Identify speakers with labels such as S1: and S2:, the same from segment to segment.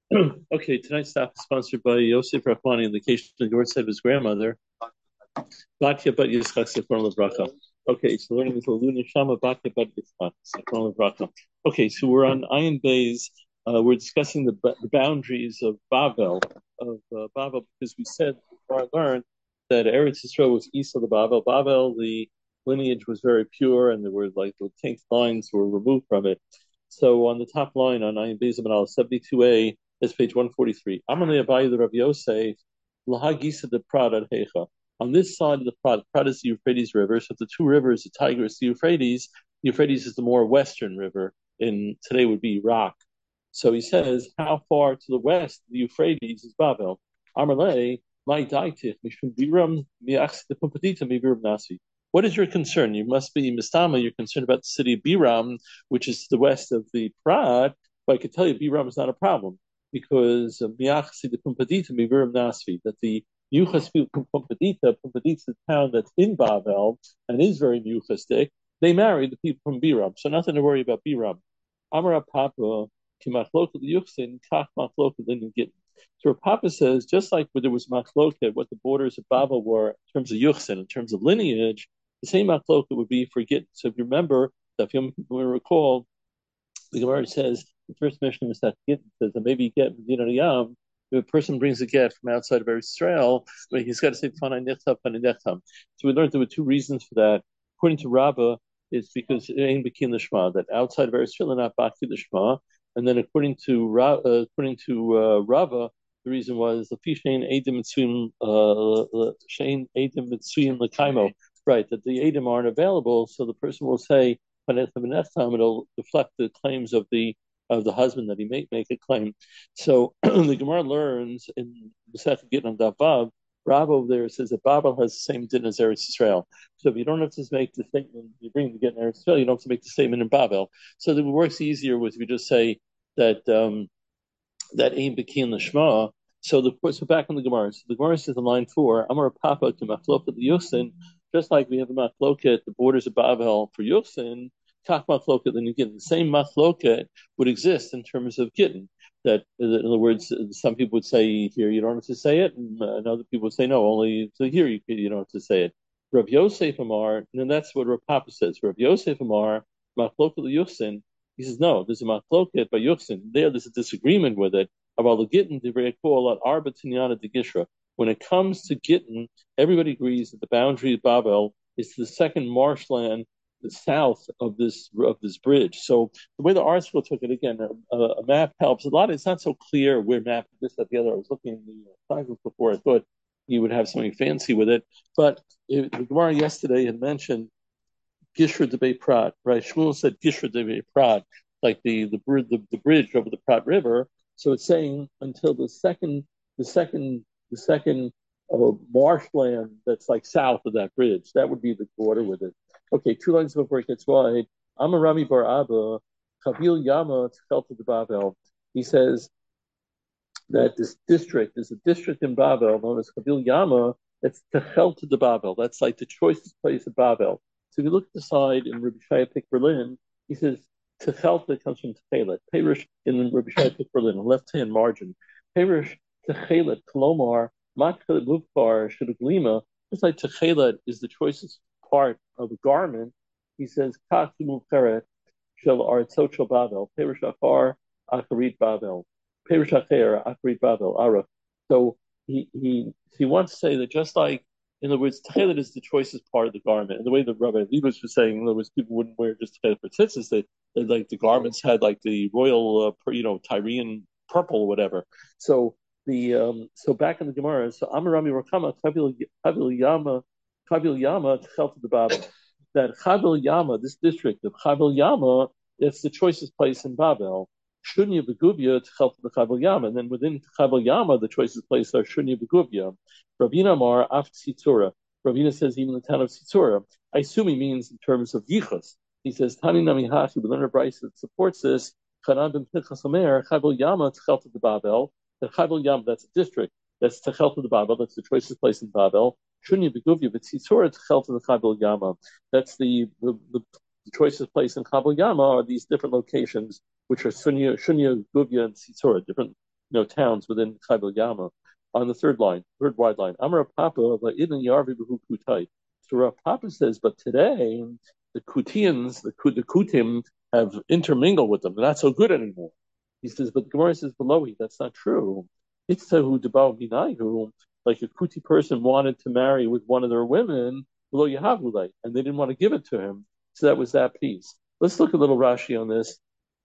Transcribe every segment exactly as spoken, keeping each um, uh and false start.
S1: Okay, tonight's stop is sponsored by Yosef Rahmani in the case of the said of his grandmother, Batya Bat Yitzchak Zichron Lebracha. Okay, so learning with Luna Shama Batya Bat Yitzchak Zichron Lebracha. Okay, so we're on Ayin Bays. Uh, we're discussing the, the boundaries of Babel, of uh, Babel, because we said, I learned that Eretz Yisrael was east of the Babel. Babel, the lineage was very pure, and there were like the tenth lines were removed from it. So on the top line on Ayin Bays Amanal seventy-two A, that's page one forty-three. Amalei Abayi the Rav Yosef, Lahagisa de Prada Hecha. On this side of the Prat, Prat is the Euphrates River. So the two rivers, the Tigris, the Euphrates, the Euphrates is the more western river, and today would be Iraq. So he says, how far to the west the Euphrates is Babel? Amarle, my daitich, mishum biram miach the pumpadita mi biram nasi. What is your concern? You must be Mistama, you're concerned about the city of Biram, which is to the west of the Prat, but I can tell you Biram is not a problem because miach the pumpadita mi biram nasi, that the Yuchas Pumpadita, Pumpadita is a town that's in Babel and is very Yuchastic. They married the people from Biram, so nothing to worry about Biram. Amara Papa, Kimachloka Yuchsin, Kach Machloka Gittin. So Papa says, just like when there was Machloka, what the borders of Babel were in terms of Yuchsin, in terms of lineage, the same Machloka would be for Gittin. So if you remember, if you recall, the Gemara says, the first mission is that Gittin says that maybe get Medina Yam. If a person brings a get from outside of Israel, well, he's got to say Fanai Nechtam, Fanai Nechtam. So we learned there were two reasons for that. According to Rabbah, it's because it ain't Bekin Lishma, that outside of Israel are not Baki Lishma. And then according to uh, according to uh, Rabbah, the reason was the Fishain Adim Mitsuim uh Shain Adim Mitsuim Lakaimo. Right, that the Adim aren't available, so the person will say it'll deflect the claims of the of the husband that he may make a claim. So the Gemara learns in Masechet Gittin Davav, Rav over there says that Babel has the same din as Eretz Yisrael. So if you don't have to make the statement, you bring the Gittin Eretz Yisrael, you don't have to make the statement in Babel. So it works easier with if you just say that um, that ain bekin l'shma. So the so back on the Gemara. So the Gemara says in line four, Amar Papa to Machloket Yusin, just like we have a Machloket at the borders of Babel for Yusin, Kach Machloket, then you get the same Machloket would exist in terms of Gittin. That, in other words, some people would say here you don't have to say it, and, uh, and other people would say no, only to here you, you don't have to say it. Rav Yosef Amar, and then that's what Rav Papa says. Rav Yosef Amar, Machloket Yusin, he says, no, there's a machloket by Yuchsin. There, there's a disagreement with it. About the Gittin, Arba Tinyana de Gishra. When it comes to Gittin, everybody agrees that the boundary of Babel is to the second marshland, the south of this of this bridge. So the way the article took it, again, a, a map helps a lot. It's not so clear where map this, that, the other. I was looking in the uh, times before. I thought you would have something fancy with it. But it, the Gemara yesterday had mentioned Gishra de Bay Prat, right? Shmuel said Gishra de Bay Prat, like the, the the the bridge over the Prat River. So it's saying until the second the second the second uh, marshland that's like south of that bridge, that would be the border with it. Okay, two lines before it gets wide. Amarami Bar Abba, Kabil Yama Tchelta de Babel. He says that this district is a district in Babel known as Kabil Yama. That's Tchelta de Babel. That's like the choicest place of Babel. So if you look at the side in Rabbi Shaya Pick Berlin, he says Techelta comes from Techelet. Perish in Rabbi Shaya Pick Berlin, left hand margin. Perish Techelet, Kolomar, Matchelet Muvkar, Shudaglima. Just like Techelet is the choicest part of a garment, he says Kach Muvkeret Shel Artzot Shel Babel. Perish Achar Acharit Babel. Perish Acher Acharit Babel. Ara. So he he he wants to say that just like, in other words, Techelet is the choicest part of the garment. And the way that Rabbi Leibowitz was saying, in other words, people wouldn't wear just Techelet for tzitzis. They, they, like the garments had like the royal, uh, you know, Tyrian purple or whatever. So the um, so back in the Gemara, so Amarami Rakama Chabil Yama Chabil Yama Techelta de Babel. That Chabil Yama, this district of Chabil Yama, it's the choicest place in Babel. Shunya Begubia to help the Chabal Yama. And then within Chabal Yama, the choicest places are Shunya Begubia. Ravina Amar Af Tzitzura. Ravina says even the town of Tzitzura. I assume he means in terms of Yichus. He says Tani Nami Hachi, we learn a Bryce that supports this. Chanan ben Pinchas Omer, Chabal Yama Techelta de Babel. The Chabal Yama, that's a district. That's Techelta de Babel. That's the choicest place in Babel. Shunya Begubia, but Tzitzura Techelta de Chabal Yama. That's the, the, the the choicest place in Chabal Yama are these different locations, which are Shunya, Shunya, Gubya, and Tzitzura, different you know, towns within Chayil Yama. On the third line, third wide line, Amar Papa Ibn Yarvi Behu Kutai. So Rav Papa says, but today the Kutians, the, the Kutim, have intermingled with them. They're not so good anymore. He says, but the Gemara says below, that's not true. It's who Debao Minayu, like a Kuti person wanted to marry with one of their women, below Yahavulay, and they didn't want to give it to him. So that was that piece. Let's look a little Rashi on this.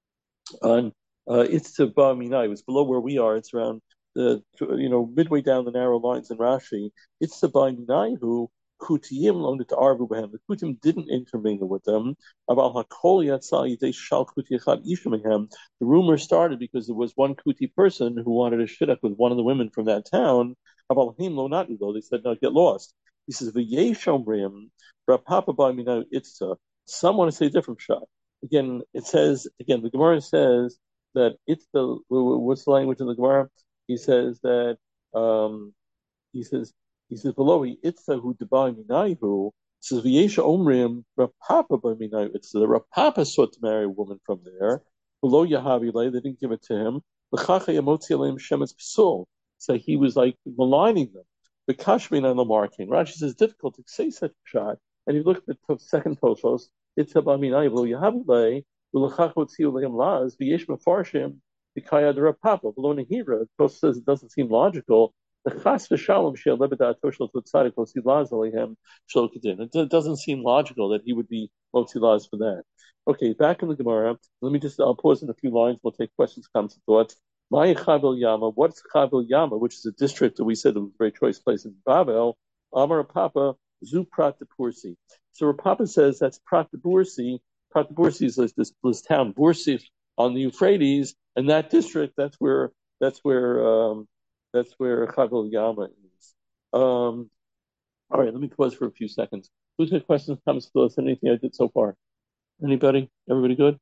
S1: On uh, it's to Ba Minai. It's below where we are. It's around the you know midway down the narrow lines in Rashi. It's to Ba Minai who Kutiyim loaned it to Arvu Behem. The Kutim didn't intermingle with them. About Hakol Yatzal Yidei Shal Kuti Echad Ishmehem. The rumor started because there was one Kuti person who wanted a shidduch with one of the women from that town. About him lo not though. They said no, get lost. He says V'yesh Omrim Rapapa Ba Minai Itzah. Some want to say a different shot. Again, it says, again, the Gemara says that it's the, what's the language in the Gemara? He says that, um, he says, he says, below, it's the who debai minayhu, says, v'yesha omrim, Rapapa by minayhu, it's the Rapapa sought to marry a woman from there, below Yahavileh, they didn't give it to him, l'chacha yamotzi aleim shemetz psul, so he was like maligning them, the kashmin on the marking. Rashi says, it's difficult to say such a shot, and you look at the second Toshos, it's about Minayvul Yahavle, Ulachachotziu Leim Laz, Vyesh Mefarshim, Vikaya the Rapapa, below Nehira. Tosh says it doesn't seem logical. The Chas V'Shalom Shel Lebedat Toshel Tutzadik Losi Laz Alehem Shel Kedin. It doesn't seem logical that he would be Losi Laz for that. Okay, back in the Gemara. Let me just, I'll pause in a few lines. We'll take questions, comments, and thoughts. My Chavel Yama, what's Chavel Yama, which is a district that we said was a very choice place in Babel, Amar Papa, Zu Prat de Pursi. So Rapapa says that's Prat de Bursi. Prat de Bursi is this, this, this town, Bursi, on the Euphrates, and that district, that's where that's where um, that's where Chavel Yama is. Um, all right, let me pause for a few seconds. Who's got questions, comments, thoughts, anything I did so far? Anybody? Everybody good?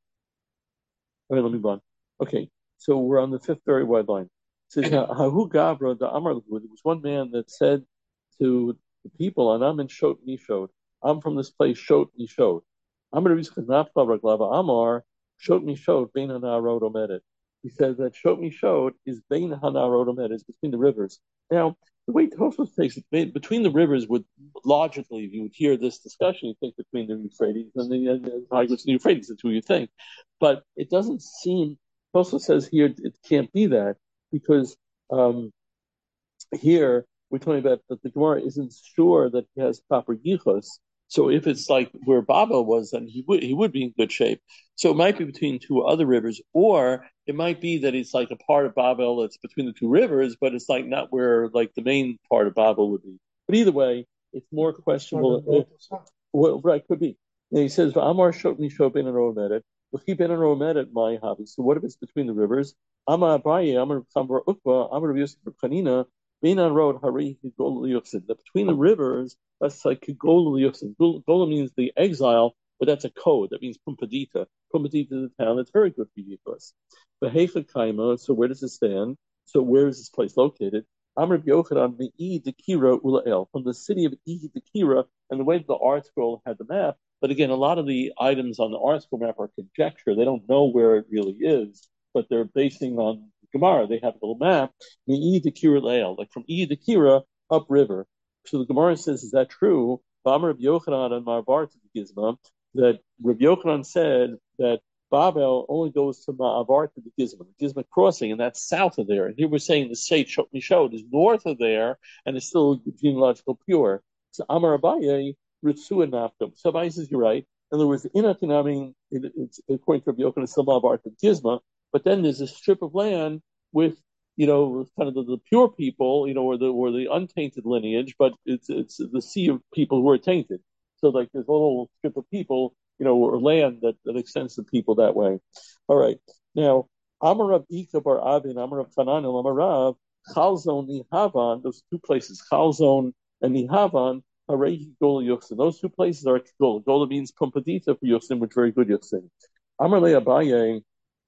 S1: All right, let me go on. Okay, so we're on the fifth very wide line. It says, Hahu Gabra, the Amar, there was one man that said to the people, and I'm in Shot Nishod, I'm from this place, Shot Nishod. I'm going to use Raglava Amar, Shot Nishod, Bein Hanarod Omedet. He says that Shot Nishod is Bein Hanarod Omedet, is between the rivers. Now, the way Tosfos takes it, between the rivers would, logically, if you would hear this discussion, you think between the Euphrates and the, and the Tigris and the Euphrates, that's who you think. But it doesn't seem, Tosfos says here, it can't be that, because um, here, we're talking about that the Gemara isn't sure that he has proper yichus. So if it's like where Babel was, then he would he would be in good shape. So it might be between two other rivers, or it might be that it's like a part of Babel that's between the two rivers, but it's like not where like the main part of Babel would be. But either way, it's more questionable. If, well, right, could be. And he says, "Amar shotni shobin and romedet. L'chi ben and romedet my hobby." So what if it's between the rivers? Amar Abaye, Amar Chambar Ukva, Amar Yosef Kanina. Beinan road Hari Kigol Liyuchsin. Between the rivers, that's like Kigol Liyuchsin. Gola means the exile, but that's a code. That means Pumpadita. Pumpadita is a town that's very good for Yichus. Behecha Kaima, so where does it stand? So where is this place located? Amr Yochanan Me'i Dekira Ulael. From the city of E Dekira, and the way the art scroll had the map, but again, a lot of the items on the art scroll map are conjecture. They don't know where it really is, but they're basing on Gemara. They have a little map, Me'i Dekira Lael, like from E Dekira upriver. So the Gemara says, is that true? Bamar Rabbi Yochanan and Marvar to the Gizma, that Rabbi Yochanan said that Babel only goes to Ma'avar to the Gizma, the Gizma crossing, and that's south of there. And here we're saying the Seit Mishod is north of there, and it's still genealogical pure. So Amar Abaye, Ritsu and Naftum. So Abaye says, you're right. In other words, Inatinami, it's according to Rabbi Yochanan, it's still Ma'avar to the Gizma, but then there's a strip of land with, you know, kind of the, the pure people, you know, or the or the untainted lineage, but it's it's the sea of people who are tainted. So like there's a little strip of people, you know, or land that, that extends to people that way. All right. Now, Amarav Ika Bar Avin, Amarav Chanan, Amarav, Chalzon Nihavan, those two places, Chalzon and Nihavan, Harehi Gola Yuchsin. Those two places are Gola. Gola means Pumpadita for Yuchsin, which is very good Yuchsin. Amar Le Abaye,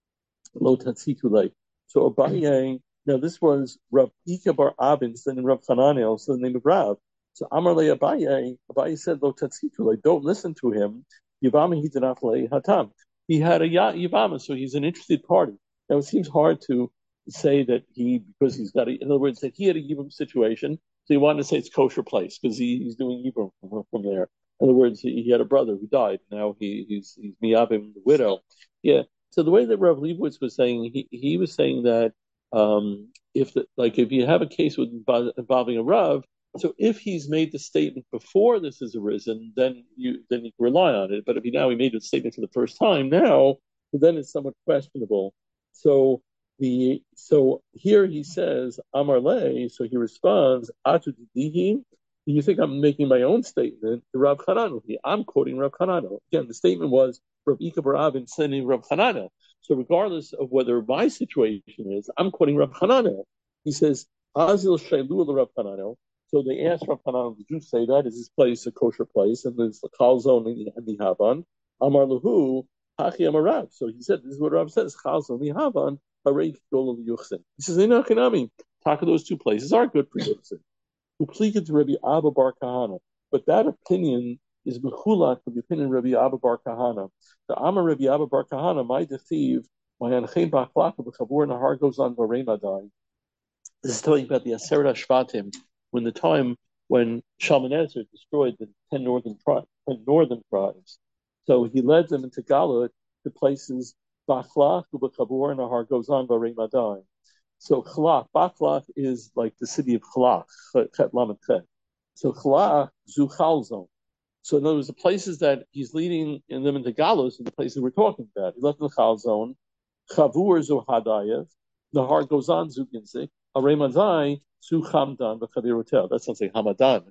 S1: Lo Tatzitule. So Abaye, now this was Rav Ika Bar Avin, then in Rav Chananel, so the name of Rav. So Amar Le Abaye, Abaye said, Lo Tatzitule, don't listen to him. Yavama he did not play Hatam. He had a Yavama, so he's an interested party. Now it seems hard to say that he, because he's got, a, in other words, that he had a Yibum situation, so he wanted to say it's kosher place because he, he's doing Yibum from, from there. In other words, he, he had a brother who died. Now he, he's he's miyabim, the widow. Yeah. So the way that Rav Leibowitz was saying, he, he was saying that um, if the, like if you have a case with involving a Rav, so if he's made the statement before this has arisen, then you then you can rely on it. But if he now he made the statement for the first time, now then it's somewhat questionable. So the so here he says Amar Le, so he responds Atu Didihi. You think I'm making my own statement? Rav Chananu. I'm quoting Rav Chananu. Again, the statement was Rav Ika bar Avin sending Rav Chananu. So regardless of whether my situation is, I'm quoting Rav Chananu. He says Azil Shailu Rav Chananu. So they asked Rav Chananu, did you say that? Is this place a kosher place? And there's the Chalzon and the Havan. Amar Lahu, Hachi Amarav. So he said, this is what Rav says, Chalzon and the Havan. He says, talk of those two places are good for Yuchsin. Who pleaded to Rabbi Abba Bar Kahana. But that opinion is mechulak with the opinion of Rabbi Abba Bar Kahana. The Amar Rabbi Abba Bar Kahana, my deceive, my anchein bachlaka, the chavur nahar goes on Varemadai. This is talking about the Aseret Shvatim, when the time when Shalmaneser destroyed the ten northern tribes, ten northern tribes. So he led them into Galut to places Bachlach, Ubachabur, and Nahar goes on Varemadai. So Chalach, Bachlach is like the city of Chalach, Chet Lamed Chet. So Chalach, Zuchal zone. So in other words, the places that he's leading in them into Galus are the places we're talking about. He left in the Chal zone, Chavur Zuhadayev, Nahar goes on Zuginzik, Aremadai, Zuchamdan, the Chavirotel. That sounds like Hamadan.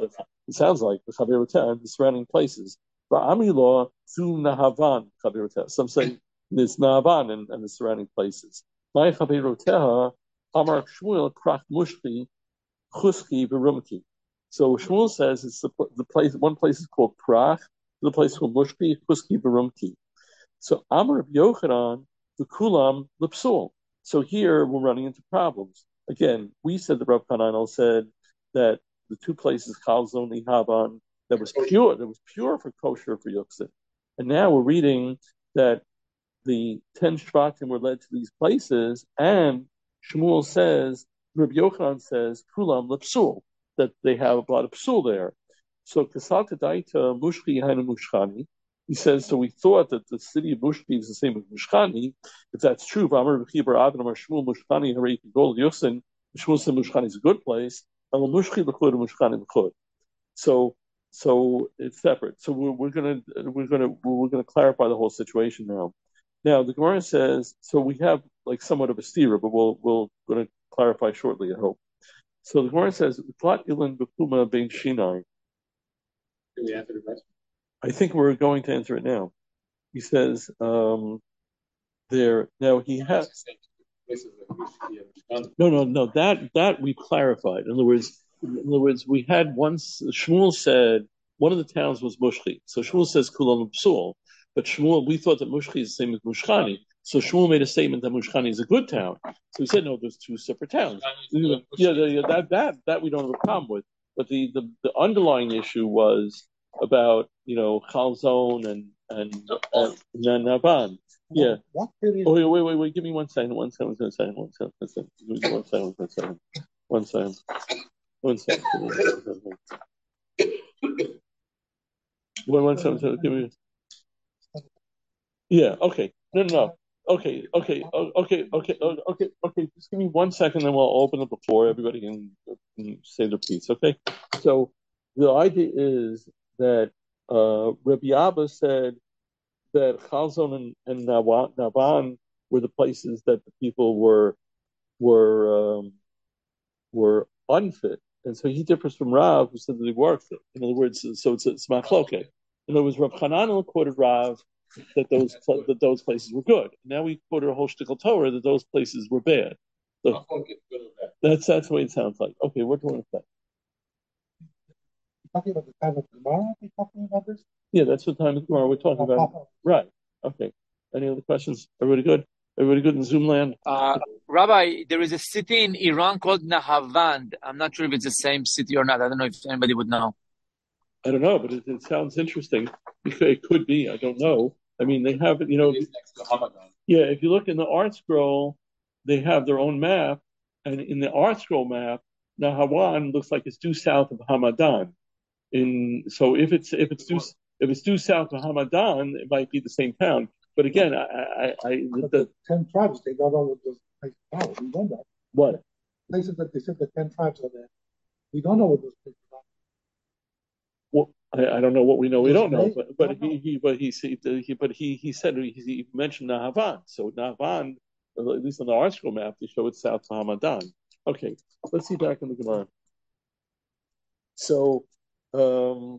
S1: It sounds like the Chavirotel and the surrounding places. But Amilo, Zu Nahavan, Chavirotel. Some say it's Nahavan and, and the surrounding places. My Chaviroteha, Amar Shmuel, Krach Mushki, Chuski, Verumki. So Shmuel says it's the, the place, one place is called Krach, the place called Mushki, Chuski, Verumki. So Amar of Yochanan, the Kulam, Lipsul. So here we're running into problems. Again, we said the Rav Hananel said that the two places, Chalzon and Havan, that was pure, that was pure for kosher for Yuchsin. And now we're reading that the ten Shvatim were led to these places, and Shmuel says, Rabbi Yochanan says, Kulam Lepsul, that they have a lot of psul there. So Kasata Daita Mushki Hainu Mushchani. He says, so we thought that the city of Mushki is the same as Mushchani. If that's true, Shmuel Mushchani Harei Gol Yuchsin, Shmuel said Mushchani is a good place. So, so it's separate. So we're, we're gonna we're gonna we're gonna clarify the whole situation now. Now the Gemara says, so we have like somewhat of a steer, but we'll we'll going to clarify shortly, I hope. So the Gemara says, "Plat ilan b'puma bein shinai."
S2: Can we answer the question?
S1: I think we're going to answer it now. He says, um, there, now he has, no, no, no, that, that we clarified. In other words, in other words, we had once, Shmuel said, one of the towns was Mushchi. So Shmuel says Kulam Psul, but Shmuel, we thought that Mushchi is the same as Mushchani. So Shmuel made a statement that Mushchani is a good town. So he said, no, there's two separate towns. Yeah, yeah, that, that, that we don't have a problem with. But the, the, the underlying issue was about, you know, Chalzon and, and, and, and Navan. Yeah. Oh, wait, wait, wait, wait. Give me one second. One second. One second. One second. One second. One second. One second. One second. One second. One, one second. Give me. Yeah. Okay. No, no, no. Okay. Okay. Okay. Okay. Okay. Okay. Just give me one second, then we'll open up the floor. Everybody can, can say their piece. Okay. So the idea is that uh, Rabbi Abba said that Chalzon and, and Navan were the places that the people were were um, were unfit, and so he differs from Rav, who said that they were fit. In other words, so it's it's machloket. In other words, Rav Hananel quoted Rav that those that those places were good. Now we quoted a whole shtickle Torah that those places were bad. So that's that's the way it sounds like. Okay, what do you want to say?
S2: Talking about the time of Gemara, are we talking about this?
S1: Yeah, that's what time of Gemara we're talking about. Right. Okay. Any other questions? Everybody good? Everybody good in Zoom land?
S3: Uh, Rabbi, there is a city in Iran called Nahavand. I'm not sure if it's the same city or not. I don't know if anybody would know.
S1: I don't know, but it, it sounds interesting. It could be. I don't know. I mean, they have it, you know.
S2: It is next to Hamadan.
S1: Yeah, if you look in the art scroll, they have their own map, and in the Art Scroll map, Nahawan looks like it's due south of Hamadan. In so if it's if it's due if it's due south of Hamadan, it might be the same town. But again, I, I, I
S2: But
S1: the,
S2: the ten tribes, they don't know what those places are. We don't know.
S1: what
S2: Places that they said the ten tribes are there. We don't know what those places are.
S1: well, I, I don't know what we know. We
S2: Just
S1: don't know,
S2: they
S1: but but
S2: don't
S1: he,
S2: know.
S1: he but he, he but he he said he, he mentioned Nahavan. So Nahavan, at least on the Art Scroll map, they show it south to Hamadan. Okay, let's see back in the Gemara. So, um,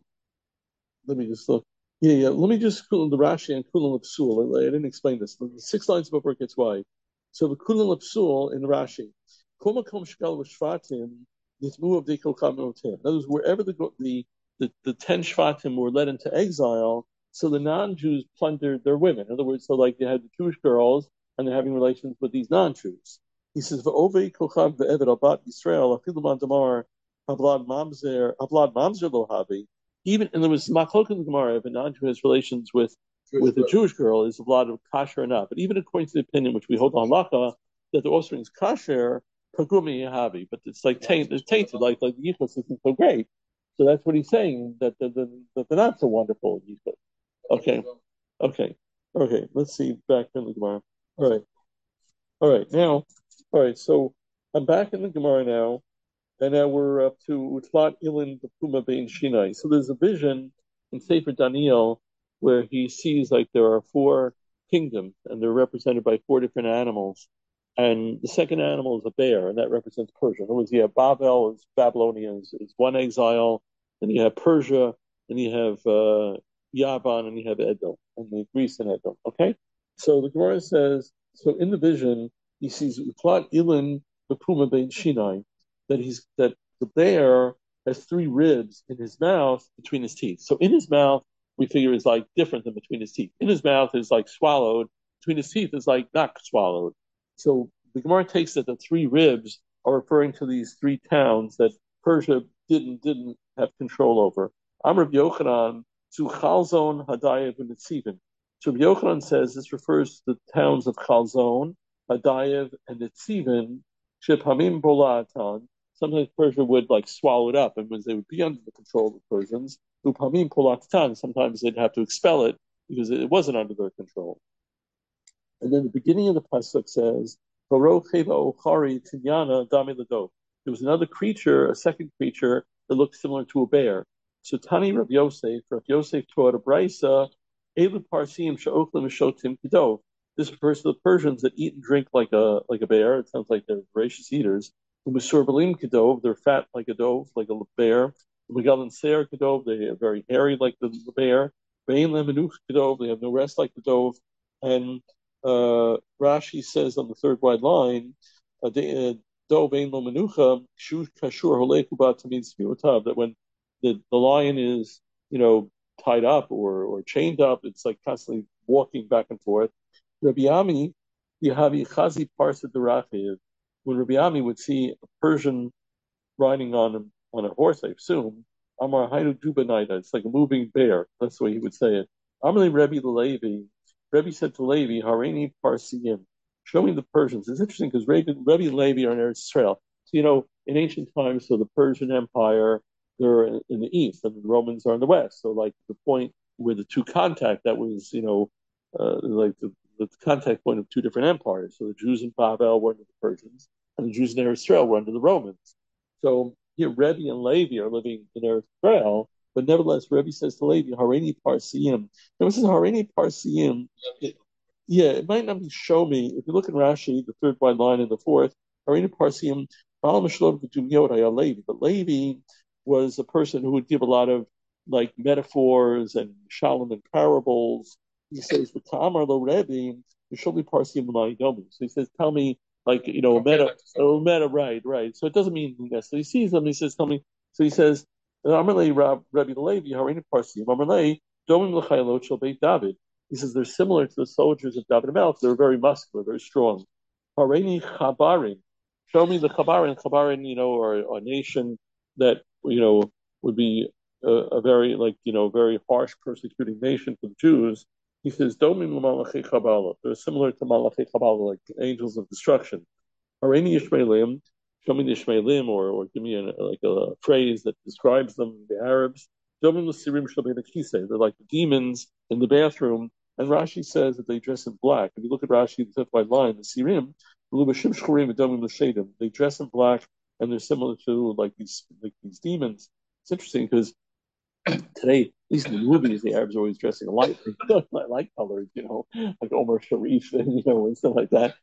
S1: let me just look. Yeah, yeah. Let me just pull the Rashi and Kulan Psul. I, I didn't explain this. The six lines before it gets wide. So the Kulan Psul in Rashi. Komakom Shkal Shvatim, this move of the Kokam. In other words, wherever the the the, the ten Shvatim were led into exile, so the non-Jews plundered their women. In other words, so like they had the Jewish girls and they're having relations with these non-Jews. He says, "V'ovei Kochav ve'eved abat Yisrael afilu man damar havlad mamzer havlad mamzer lo havi." Even and there was machlok in the Gemara if a non-Jew has relations with Jewish with girl. A Jewish girl is a lot of kasher or not. But even according to the opinion which we hold on halacha that the offspring is kasher, pagumi yahavi, but it's like tainted, it's tainted, like like the yichus isn't so great. So that's what he's saying that the, the, that they're not so wonderful yichus. Okay, okay, okay. Let's see back in the Gemara. All right, all right. Now, all right. So I'm back in the Gemara now. And now we're up to Utlat Ilin Puma Bein Shinai. So there's a vision in Sefer Daniel where he sees like there are four kingdoms and they're represented by four different animals. And the second animal is a bear, and that represents Persia. In other words, you have Babel, is Babylonians, is one exile, then you have Persia, then you have uh, Yavan, and you have Edom, and the Greece and Edom. Okay? So the Gemara says, so in the vision, he sees Utlat Ilin Puma Bein Shinai. That he's that the bear has three ribs in his mouth between his teeth. So in his mouth, we figure is like different than between his teeth. In his mouth is like swallowed. Between his teeth is like not swallowed. So the Gemara takes that the three ribs are referring to these three towns that Persia didn't didn't have control over. Amr Yochanan to Chalzon, Hadayev, and Netzivim. So Yochanan says this refers to the towns of Chalzon, Hadayev, and Netzivim. Shephamim Bolatan. Sometimes Persia would like swallow it up, and when they would be under the control of the Persians, Upamim Polatan, sometimes they'd have to expel it because it wasn't under their control. And then the beginning of the pasuk says, there was another creature, a second creature that looked similar to a bear. So Tani Rav Yosef, Rav Yosef taught a brisa, Elu Parsim Sha'oklim Shotim Kidov. This refers to the Persians that eat and drink like a like a bear. It sounds like they're voracious eaters. Umasurbalim Kedov, they're fat like a dove, like a bear. Umagalin Seir Kedov, they are very hairy like the, the bear. Vein Lemenuch Kedov, they have no rest like the dove. And uh, Rashi says on the third wide line, Dov Vein Lemenucha, Shu Kashur Holekubat means that when the, the lion is, you know, tied up or, or chained up, it's like constantly walking back and forth. Rabbi Ami, Yahavi Chazi Parsa Derachiv, when Rabbi Ami would see a Persian riding on a, on a horse, I assume, Amar Haidu Dubanaida, it's like a moving bear. That's the way he would say it. Amalei Rebbe Levi, Rebbe said to Levi, Harini Parsiyim, show me the Persians. It's interesting because Rebbe, Rebbe and Levi are in Eretz Israel. So, you know, in ancient times, so the Persian Empire, they're in, in the east and the Romans are in the west. So, like, the point where the two contact, that was, you know, uh, like the the contact point of two different empires. So the Jews in Babel were under the Persians, and the Jews in Eretz Israel were under the Romans. So here, Rebbe and Levi are living in Eretz Israel, but nevertheless, Rebbe says to Levi, Hareini Parsiyim. Now, this is Hareini Parsiyim. It, yeah, it might not be show me. If you look in Rashi, the third wide line and the fourth, Hareini Parsiyim, Levi. But Levi was a person who would give a lot of like metaphors and shalom and parables. He says, "The Ta'amar lo Rebbe, you show me Parsim Yomi." So he says, "Tell me, like you know, a meta, a meta, right, right." So it doesn't mean that. So he sees them. He says, "Tell me." So he says, "Amarlei Rebbe Levi, Hareini Parsim, Amarlei Domim l'chaylot shel Beit David." He says they're similar to the soldiers of David Melch. They're very muscular, very strong. Hareini Chabarim, show me the Chabarim. Chabarim, you know, are a nation that you know would be a, a very like you know very harsh persecuting nation for the Jews. He says, Domim Malachi Kabbalah. They're similar to Malachi Kabbalah, like angels of destruction. Hareini Yishmaelim, show me the Ishmaelim, or, or give me a, like a phrase that describes them, the Arabs. They're like demons in the bathroom. And Rashi says that they dress in black. If you look at Rashi, the fifth white line, the Sirim, they dress in black, and they're similar to like these like these demons. It's interesting because today, at least in the movies, the Arabs are always dressing light, light colors, you know, like Omar Sharif, and you know, and stuff like that.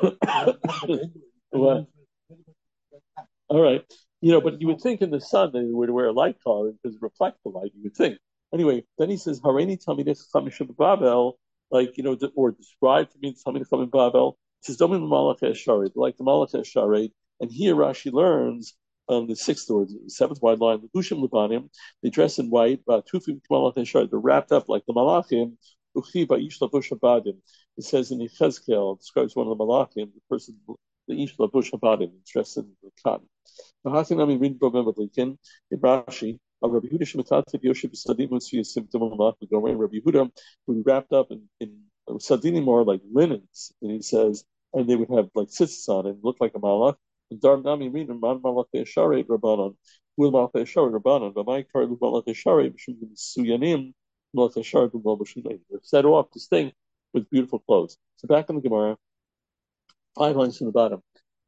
S1: Well, all right, you know, but you would think in the sun they would wear a light color because it reflects the light. You would think. Anyway, then he says, "Hareini Talmidei Chacham Babel," like you know, or describe to me Talmidei Chacham Babel. He says, "Domin Malach Esharet," like the Malach Esharet, and here Rashi learns on the sixth or the seventh wide line, the Bushim Lebanim, they dress in white, but Tufim Malach Esharet, they're wrapped up like the Malachim. Uchi Ba'ish Lavush Habadim. It says in Yechezkel, describes one of the Malachim, the person, the Ish Lavush Habadim, dressed in cotton. Mahatinami read in Rashi. Rabbi Yehuda Shemitzav Yosef Sadinim Yisim Malach Gomer. Rabbi Yehuda would be wrapped up in, in Sadinim or like linens, and he says, and they would have like tzitzis on it, look like a malach. And Dar Nami read Man Malach Esharet Rabbanon. Will Malach Esharet Rabbanon. But my car Malach Esharet B'Shum Suyanim Malach Esharet B'Shum. They're set off distinct with beautiful clothes. So back in the Gemara, five lines from the bottom.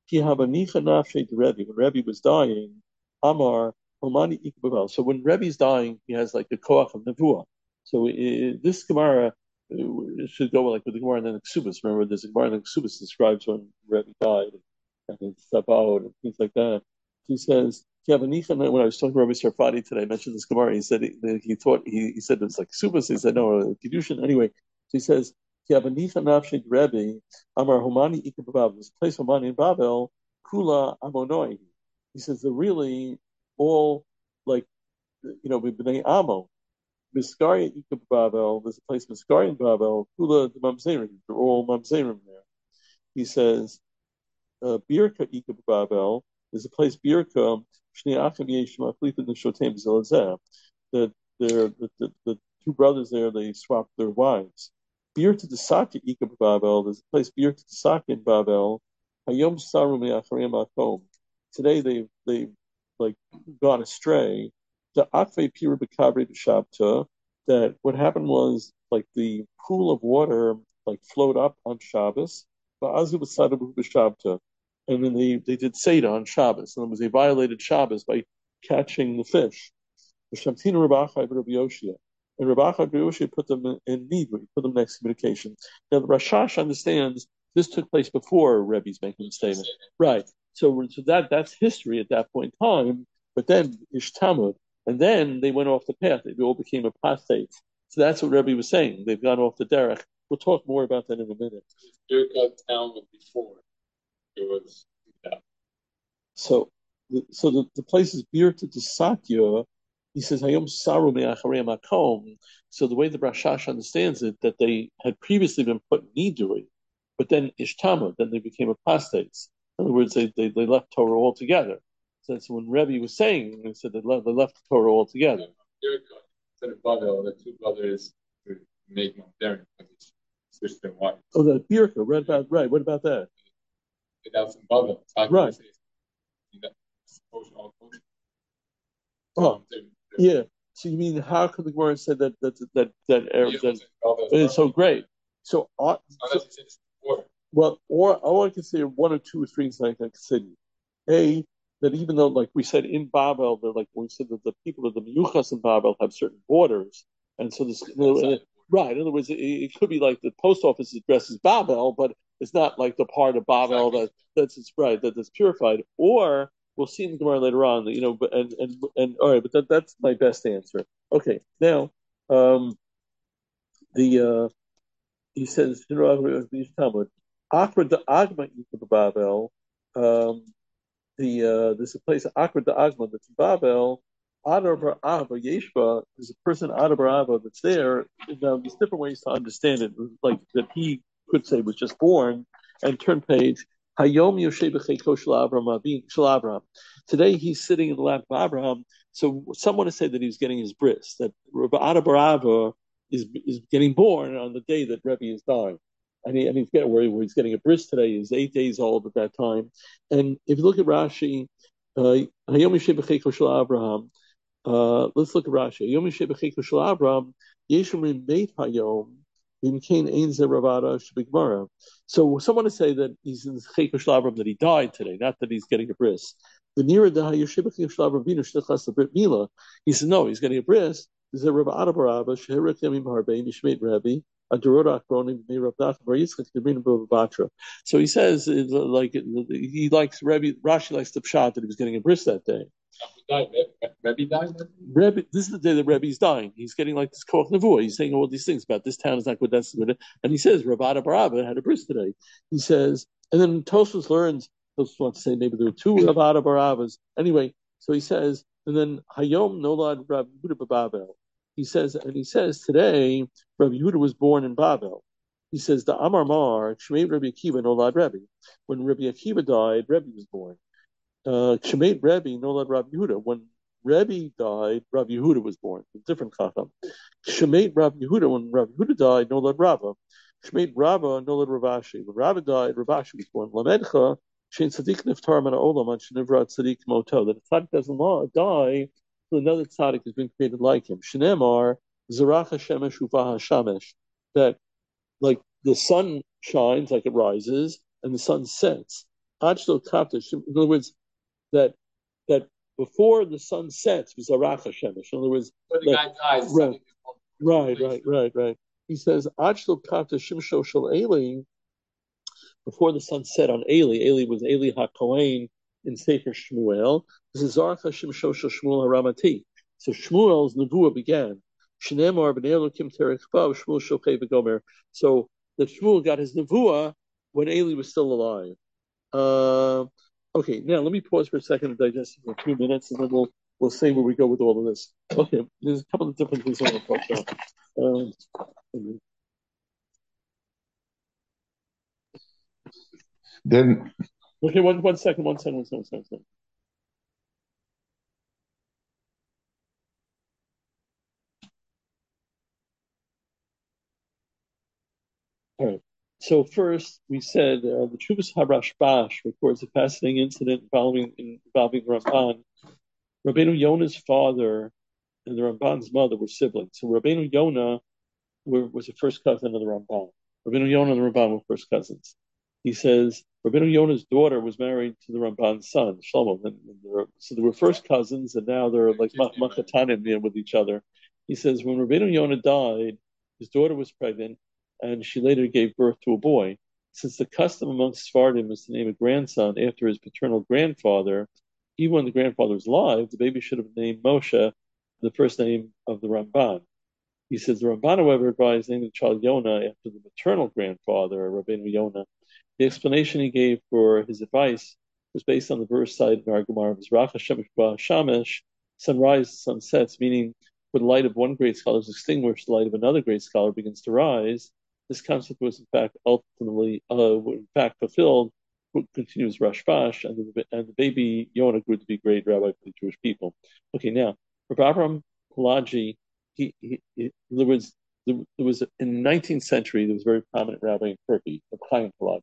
S1: When Rebbe was dying, Amar Homani Ikbabel. So when Rebbe's dying, he has like the koach of nevuah. So uh, this Gemara uh, should go like with the Gemara and then the Ksubas. Remember, there's a Gemara and the Ksubas describes when Rebbe died and then step out and things like that. He says, when I was talking to Rabbi Sarfati today, I mentioned this Gemara. He said he, he thought he, he said it was like Ksubas. He said no, Kiddushin. Anyway, so he says. Rebbe, Amar Homani Ikababel, this place Homani in Babel, Kula Amonoi. He says they're really all like, you know, B'nai Amo. Miskaria Ikababel, there's a place Miskaria in Babel, Kula the Mamzerim, they're all Mamzerim there. He says, uh, Birka Ikababel, there's a place Birka, Shnei Achim Yeshma, Flita Nishotem Zelazeh, that they're the, the, the two brothers there, they swapped their wives. Bir to the Saka Ika Babel, there's a place Bir to the Saka in Babel. Hayom Saru Me'acharem Akom. Today they they like gone astray. The Akve Pira B'Kabre B'Shabta, that what happened was like the pool of water like flowed up on Shabbos, Ba'azu B'Sadabu B'Shabta, and then they, they did Seder on Shabbos. In other words, they violated Shabbos by catching the fish. V'Shamtina Rabachai Rabbi Yoshia. And Rabbi Yoshia put them in, in need, he put them next communication. Now the Rashash understands this took place before Rebbe's making the statement. Right. So, so that that's history at that point in time, but then Ish Talmud, and then they went off the path. They all became apostates. So that's what Rebbe was saying. They've gone off the derech. We'll talk more about that in a minute.
S4: Birkat Talmud before it was. Yeah.
S1: So, the, so the, the place is Birkat to Sakya. He says, Hayom Saru Me'acharei Makom. So the way the Rashash understands it, that they had previously been put in Niduri, but then Ishtama, then they became apostates. In other words, they, they, they left Torah altogether. So that's when Rebbe was saying, he said they left, they left the Torah altogether.
S4: Instead of Babel, the two brothers would make Mount switch their wives.
S1: Oh, that Birka, right about, right. What about that?
S4: That's in Babel.
S1: Right. Oh. Yeah. So you mean how could the Gemara say that that that that, that, that, that is so great? So, uh, so well, or or I can say one or two things like I can say. A, that even though, like we said in Babel, they're like we said that the people of the Miyuchas in Babel have certain borders, and so this uh, right. In other words, it, it could be like the post office addresses Babel, but it's not like the part of Babel that that's it's right that that's purified. Or we'll see in the Gemara later on, you know, and and and all right, but that, that's my best answer. Okay, now um, the uh, he says Talmud Akra de Agma Babel. Um, the uh, there's a place Akra de Agma that's in Babel. Adar Ava Yeshba. There's a person Adar Ava that's there. Now there's different ways to understand it, like that he could say was just born. And turn page. Hayom Yoshe b'cheiko shel Abraham. Today he's sitting in the lap of Abraham. So someone has said that he's getting his bris, that Rabbi Adabarava is is getting born on the day that Rebbe is dying. and, he, and he's getting where, where he's getting a bris today. He's eight days old at that time. And if you look at Rashi, uh, Abraham, uh, let's look at Rashi. Yom Shebecheko Shel Abraham, Yeshua Meit Hayom, Vimkein Ein Ze Ravada Shebigmara. So someone to say that he's in Cheko Shel Abraham, that he died today, not that he's getting a bris. The nearer the Hayeshebecheko Shel Abraham Vinu Shlichas the Brit Mila, he says no, he's getting a bris. There's a Ravada Baraba Sheherik Yamim Harbe Mishmeit Rebbe. So he says, like he likes Rebbe. Rashi likes the pshat that he was getting a bris that day.
S4: Rebbe died?
S1: Rebbe, this is the day that Rebbe's dying. He's getting like this koach nevuah. He's saying all these things about this town is not good, that's good. And he says, Rabada Baraba had a bris today. He says, and then Tosfos learns, Tosfos wants to say maybe there were two Rabada Barabas. Anyway, so he says, and then Hayom Nolad Rabbi Yehuda Babel. He says, and he says today, Rabbi Yehuda was born in Babel. He says, the Amar Mar, Shmei Rabbi Akiva Nolad Rebbe. When Rabbi Akiva died, Rebbe was born. Uh, Shemait Rebbe Nolad Rabbi Yehuda. When Rebbe died, Rabbi Yehuda was born. A different chacham. Shemait Rabbi Yehuda. When Rabbi Yehuda died, Nolad Rava. Shemait Rava Nolad Ravashi. When Rava died, Ravashi was born. Lamedcha Shein Tzaddik Niftar Mana Olam An Shenivrat Tzaddik Moto. That a tzaddik doesn't die, so another tzaddik has been created like him. Shneimar Zerach Hashemesh Uvaha Shamesh. That like the sun shines, like it rises, and the sun sets. Achlo Kapta. In other words, that that before the sun sets was Zarach Hashemesh. In other words,
S4: when the guy dies,
S1: right, right, right, right, right. He says Achlo Kapta Shimsho Shel Eli. Before the sun set on Eli, Eli was Eli HaKohen in Sefer Shmuel. This is Zarach Shimsho Shel Shmuel HaRamati. So Shmuel's nevuah began. Shneimar b'nei Elokim terech bav Shmuel shokei v'gomer. So the Shmuel got his nevuah when Eli was still alive. Uh, okay, now let me pause for a second and digest it for a few minutes, and then we'll we'll see where we go with all of this. Okay, there's a couple of different things I want to talk about. Um,
S5: Then
S1: okay, one one second, one second, one second, one second. One second. All right. So first, we said uh, the Chuvas HaRashbash records a fascinating incident involving involving Ramban. Rabbeinu Yonah's father and the Ramban's mother were siblings. So Rabbeinu Yonah were, was the first cousin of the Ramban. Rabbeinu Yonah and the Ramban were first cousins. He says Rabbeinu Yonah's daughter was married to the Ramban's son, Shlomo. And, and were, so they were first cousins, and now they're like machatanim with each other. He says when Rabbeinu Yonah died, his daughter was pregnant, and she later gave birth to a boy. Since the custom amongst Sephardim is to name a grandson after his paternal grandfather, even when the grandfather was alive, the baby should have been named Moshe, the first name of the Ramban. He says the Ramban, however, advised naming the child Yonah after the maternal grandfather, Rabbeinu Yonah. The explanation he gave for his advice was based on the verse cited in our Gemara, Mizrach Hashemesh Shamesh, sunrise, sun sets, meaning when the light of one great scholar is extinguished, the light of another great scholar begins to rise. This concept was in fact ultimately, uh, in fact, fulfilled. Continues Rashbash, and the, and the baby Yonah grew to be great rabbi for the Jewish people. Okay, now Rav Avram Palaji, he, he, he there was there, there was in the nineteenth century there was a very prominent rabbi in Turkey, Rav Chaim Palaji.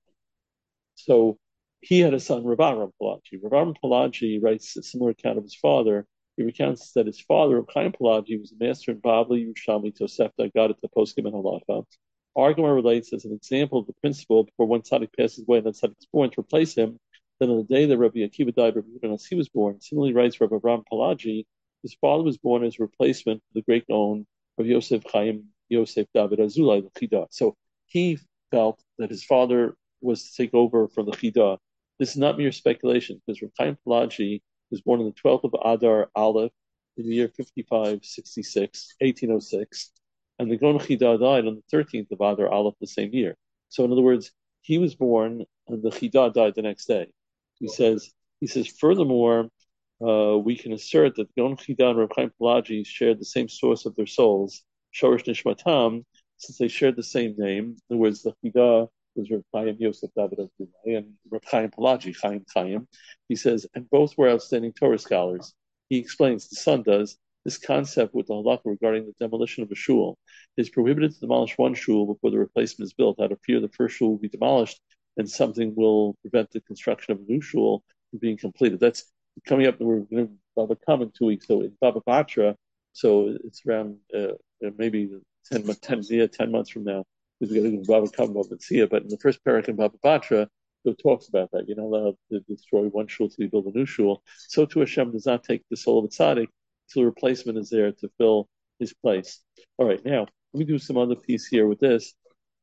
S1: So he had a son, Rav Avram Palaji. Rav Avram Palaji writes a similar account of his father. He recounts that his father, Rav Chaim Palaji, was a master in Bavli, Yerushalmi, Tosefta, got it to Poskim and Halacha. Our Gemara relates as an example of the principle before one tzaddik passes away and then tzaddik is born to replace him. Then on the day that Rabbi Akiva died, Rabbi Yehuda Nasi was born. Similarly, writes Rabbi Avraham Palaji, his father was born as a replacement for the great known of Yosef Chaim Yosef David Azulai, the Chidah. So he felt that his father was to take over from the Chidah. This is not mere speculation because Rabbi Chaim Palaji was born on the twelfth of Adar Aleph in the year fifty-five sixty-six, eighteen oh six. And the Gon Chidah died on the thirteenth of Adar Aleph the same year. So in other words, he was born and the Chidah died the next day. He says, he says, furthermore, uh, we can assert that Gon Chidah and Reb Chaim Palaji shared the same source of their souls, Shorish Nishmatam, since they shared the same name. In other words, the Chidah was Reb Chaim Yosef David Azulai and Reb Chaim Palaji, Chaim Chaim. He says, and both were outstanding Torah scholars. He explains, the son does, this concept with the halakha regarding the demolition of a shul. It is prohibited to demolish one shul before the replacement is built, out of fear the first shul will be demolished and something will prevent the construction of a new shul from being completed. That's coming up. We're going to Baba Kama in two weeks. So in Baba Batra, so it's around uh, maybe ten, ten, yeah, ten months from now. We're going to go to Baba Kama, Baba Tzia. But in the first parak in Baba Batra, it talks about that. You're not allowed to destroy one shul till you build a new shul. So too Hashem does not take the soul of a tzaddik till a replacement is there to fill his place. All right, now let me do some other piece here with this.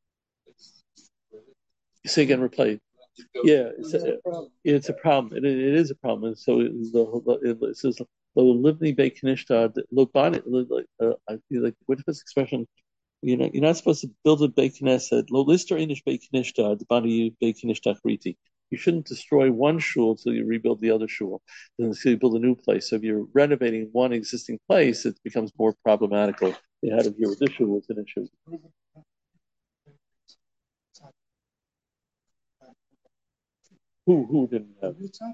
S1: Say again, replace. Yeah, it's a, it's a problem. It, it is a problem. And so it, the, it says, "Livni Beit Knishtad." Look, I feel like what's this expression? You know, you're not supposed to build a Beit Knesset. Lo lister inish Beit Knishtad, bani Beit Knishtad riti. You shouldn't destroy one shul until you rebuild the other shul, until you build a new place. So if you're renovating one existing place, it becomes more problematical. They had it here with this shul, it's an issue. Who who didn't have?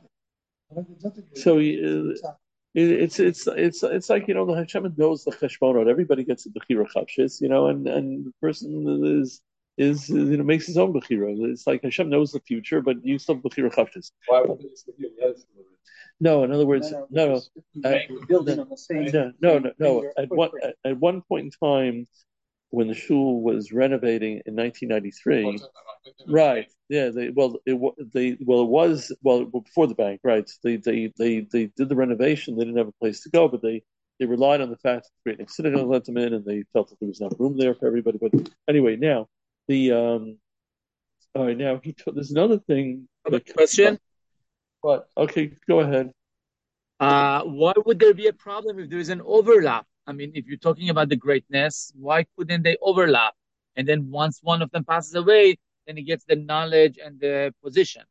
S1: So uh, it's it's it's it's like, you know, the Hashem knows the cheshbonot. Everybody gets a bechira chavshis, you know, and and the person is is you know makes his own bechira. It's like Hashem knows the future, but you still bechira chavshis.
S4: Why would you still do yes?
S1: No, in other words, no, no, no, uh,
S2: building on the same.
S1: no, no, no, no. At one at, at one point in time, when the shul was renovating in nineteen ninety-three, right? Yeah, they well, it they well, it was well before the bank, right? They they they they did the renovation. They didn't have a place to go, but they they relied on the fact that the Great Synagogue let them in, and they felt that there was not room there for everybody. But anyway, now the um, all right, now he took. There's another thing.
S3: That, question.
S1: What? Okay, go ahead.
S3: Uh, why would there be a problem if there is an overlap? I mean, if you're talking about the greatness, why couldn't they overlap? And then once one of them passes away, then he gets the knowledge and the position.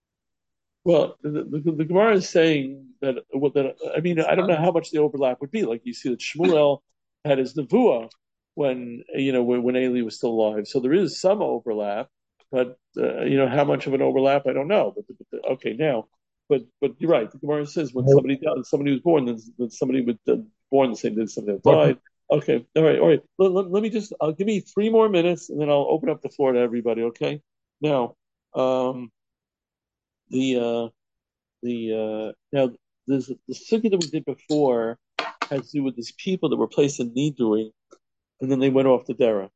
S1: Well, the, the, the Gemara is saying that, well, that, I mean, I don't know how much the overlap would be. Like you see that Shmuel had his nevuah when, you know, when, when Eli was still alive. So there is some overlap, but, uh, you know, how much of an overlap, I don't know. But, but okay, now, but but you're right. The Gemara says when somebody somebody was born, then, then somebody was uh, born the same day somebody died. Okay, all right, all right. Let, let, let me just, I'll give me three more minutes, and then I'll open up the floor to everybody. Okay. Now, um, the uh, the uh, now there's the sugya that we did before had to do with these people that were placed in nidui, and then they went off the derech.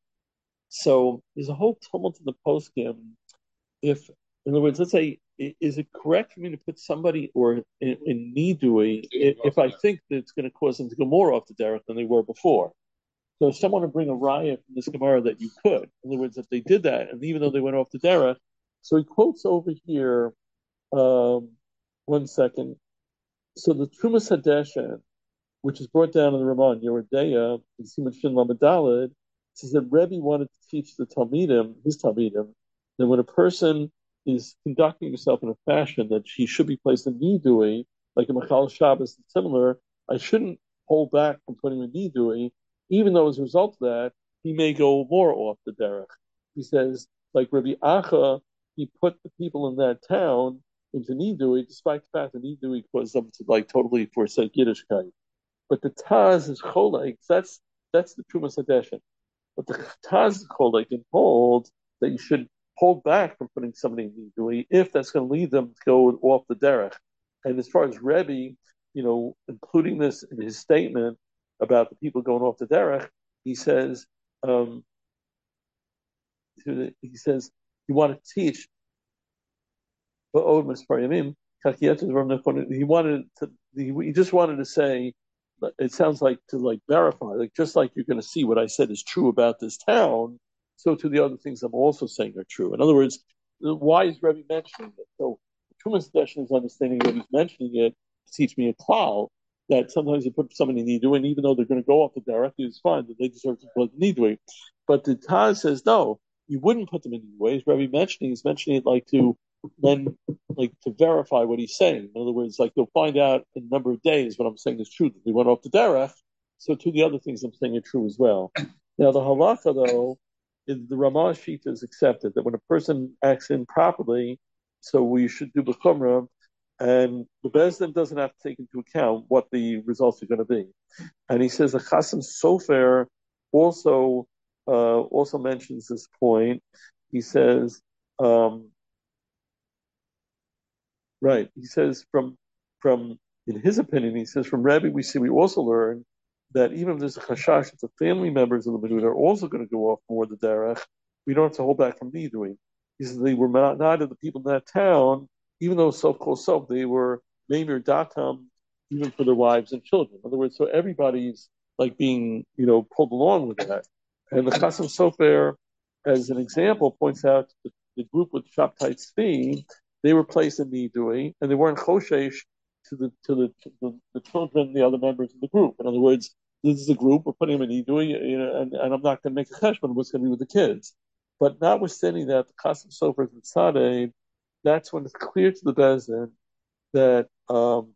S1: So there's a whole tumult in the poskim. If, in other words, let's say, is it correct for me to put somebody or in, in nidui if, if I think that it's going to cause them to go more off the derech than they were before? So if someone to bring a raya from this Gemara that you could, in other words, if they did that, and even though they went off the derech, so he quotes over here. Um, one second. So the Trumas Hadeshen, which is brought down in the Ramon Yeridea in Siman Shin Lamadalid, says that Rebbe wanted to teach the Talmidim, his Talmidim, that when a person is conducting himself in a fashion that he should be placed in nidui, like a Machal Shabbos and similar, I shouldn't hold back from putting him in nidui, even though as a result of that, he may go more off the derech. He says, like Rabbi Acha, he put the people in that town into nidui, despite the fact that nidui caused them to like totally forsake Yiddishkeit. But the Taz is cholek. That's that's the Trumas Hadeshen. But the Taz is cholek and hold that you should hold back from putting somebody in nidui if that's going to lead them to go off the derech. And as far as Rebbe, you know, including this in his statement about the people going off the derech, he says, um, he says you want to teach. He wanted to. He just wanted to say. It sounds like to like verify, like just like you're going to see what I said is true about this town, so to the other things I'm also saying are true. In other words, why is Rebbe mentioning it? So Trumas Hadeshen is understanding that he's mentioning it to teach me a klal that sometimes you put somebody in nidui, and even though they're going to go off the derech, it's fine that they deserve to put nidui. But the Taz says no, you wouldn't put them in nidui. As Rebbe mentioning, he's mentioning it like to. Then, like to verify what he's saying. In other words, like you'll find out in a number of days what I'm saying is true. That we went off the derech, so to the other things I'm saying are true as well. Now the halacha though is the Ramah Shita is accepted that when a person acts improperly, so we should do b'chumrah. and the Bezdin doesn't have to take into account what the results are going to be. And he says the Chasam Sofer also uh, also mentions this point. He says, um, right? He says from from in his opinion, he says from Rabbi we see we also learn that even if there's a chashash that the family members of the Menuda are also going to go off more the derech, we don't have to hold back from nedoing. He says they were not, not of the people in that town, even though so close so they were Mamir Datam even for their wives and children. In other words, so everybody's like being, you know, pulled along with that. And the Chasam Sofer, as an example, points out the, the group with Shabtai Tzvi, they were placed in Nidui, and they weren't Choshesh to the to the, to the the children, the other members of the group. In other words, this is a group, we're putting them in Nidui, you know, and, and I'm not going to make a cheshbon what's going to be with the kids. But notwithstanding that, the Chasam Sofer is Tzadeh, that's when it's clear to the Bezdin that um,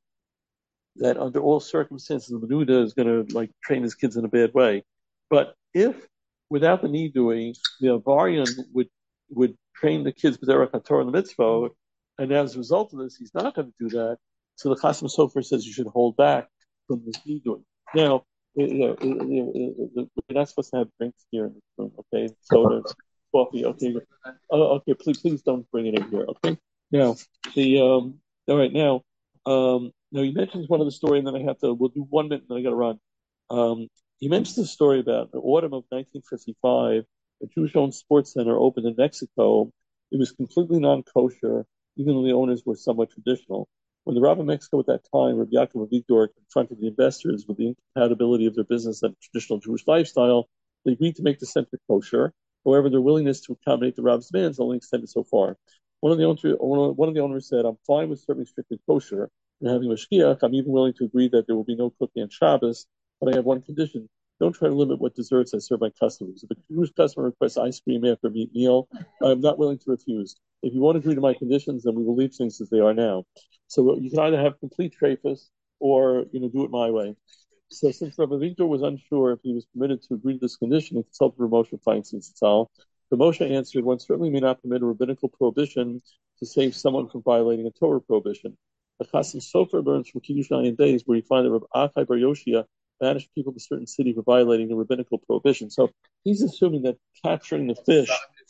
S1: that under all circumstances, the Menuda is going to like train his kids in a bad way. But if without the Nidui, the Avarian would would train the kids with Derech HaTorah and the Mitzvah, and as a result of this, he's not going to do that. So the Chasam Sofer says you should hold back from this Nidui. Now, you know, we're not supposed to have drinks here in this room, okay? Soda, coffee, okay? Oh, okay, please, please don't bring it in here, okay? Now, the um, all right, now. Um, now he mentions one of the story, and then I have to. We'll do one minute, and then I got to run. Um, he mentions the story about the autumn of nineteen fifty-five. A Jewish-owned sports center opened in Mexico. It was completely non-kosher, even though the owners were somewhat traditional. When the Rav of Mexico at that time, Rabbi Yaakov Avigdor, confronted the investors with the incompatibility of their business and traditional Jewish lifestyle, they agreed to make the center kosher. However, their willingness to accommodate the Rav's demands only extended so far. One of the owners, one of the owners said, "I'm fine with serving strictly kosher and having a shkiach. I'm even willing to agree that there will be no cooking on Shabbos, but I have one condition: don't try to limit what desserts I serve my customers. If a Jewish customer requests ice cream after a meat meal, I'm not willing to refuse. If you won't agree to my conditions, then we will leave things as they are now. So you can either have complete treifus or you know do it my way." So since Rabbi Victor was unsure if he was permitted to agree to this condition, he consulted Rav Moshe Feinstein Tzal. The Moshe answered, one certainly may not permit a rabbinical prohibition to save someone from violating a Torah prohibition. The Chasam Sofer learns from Kiddush Ayin days where he finds that Rabbi Achai Bar Yoshia banished people to a certain city for violating the rabbinical prohibition. So he's assuming that capturing the fish.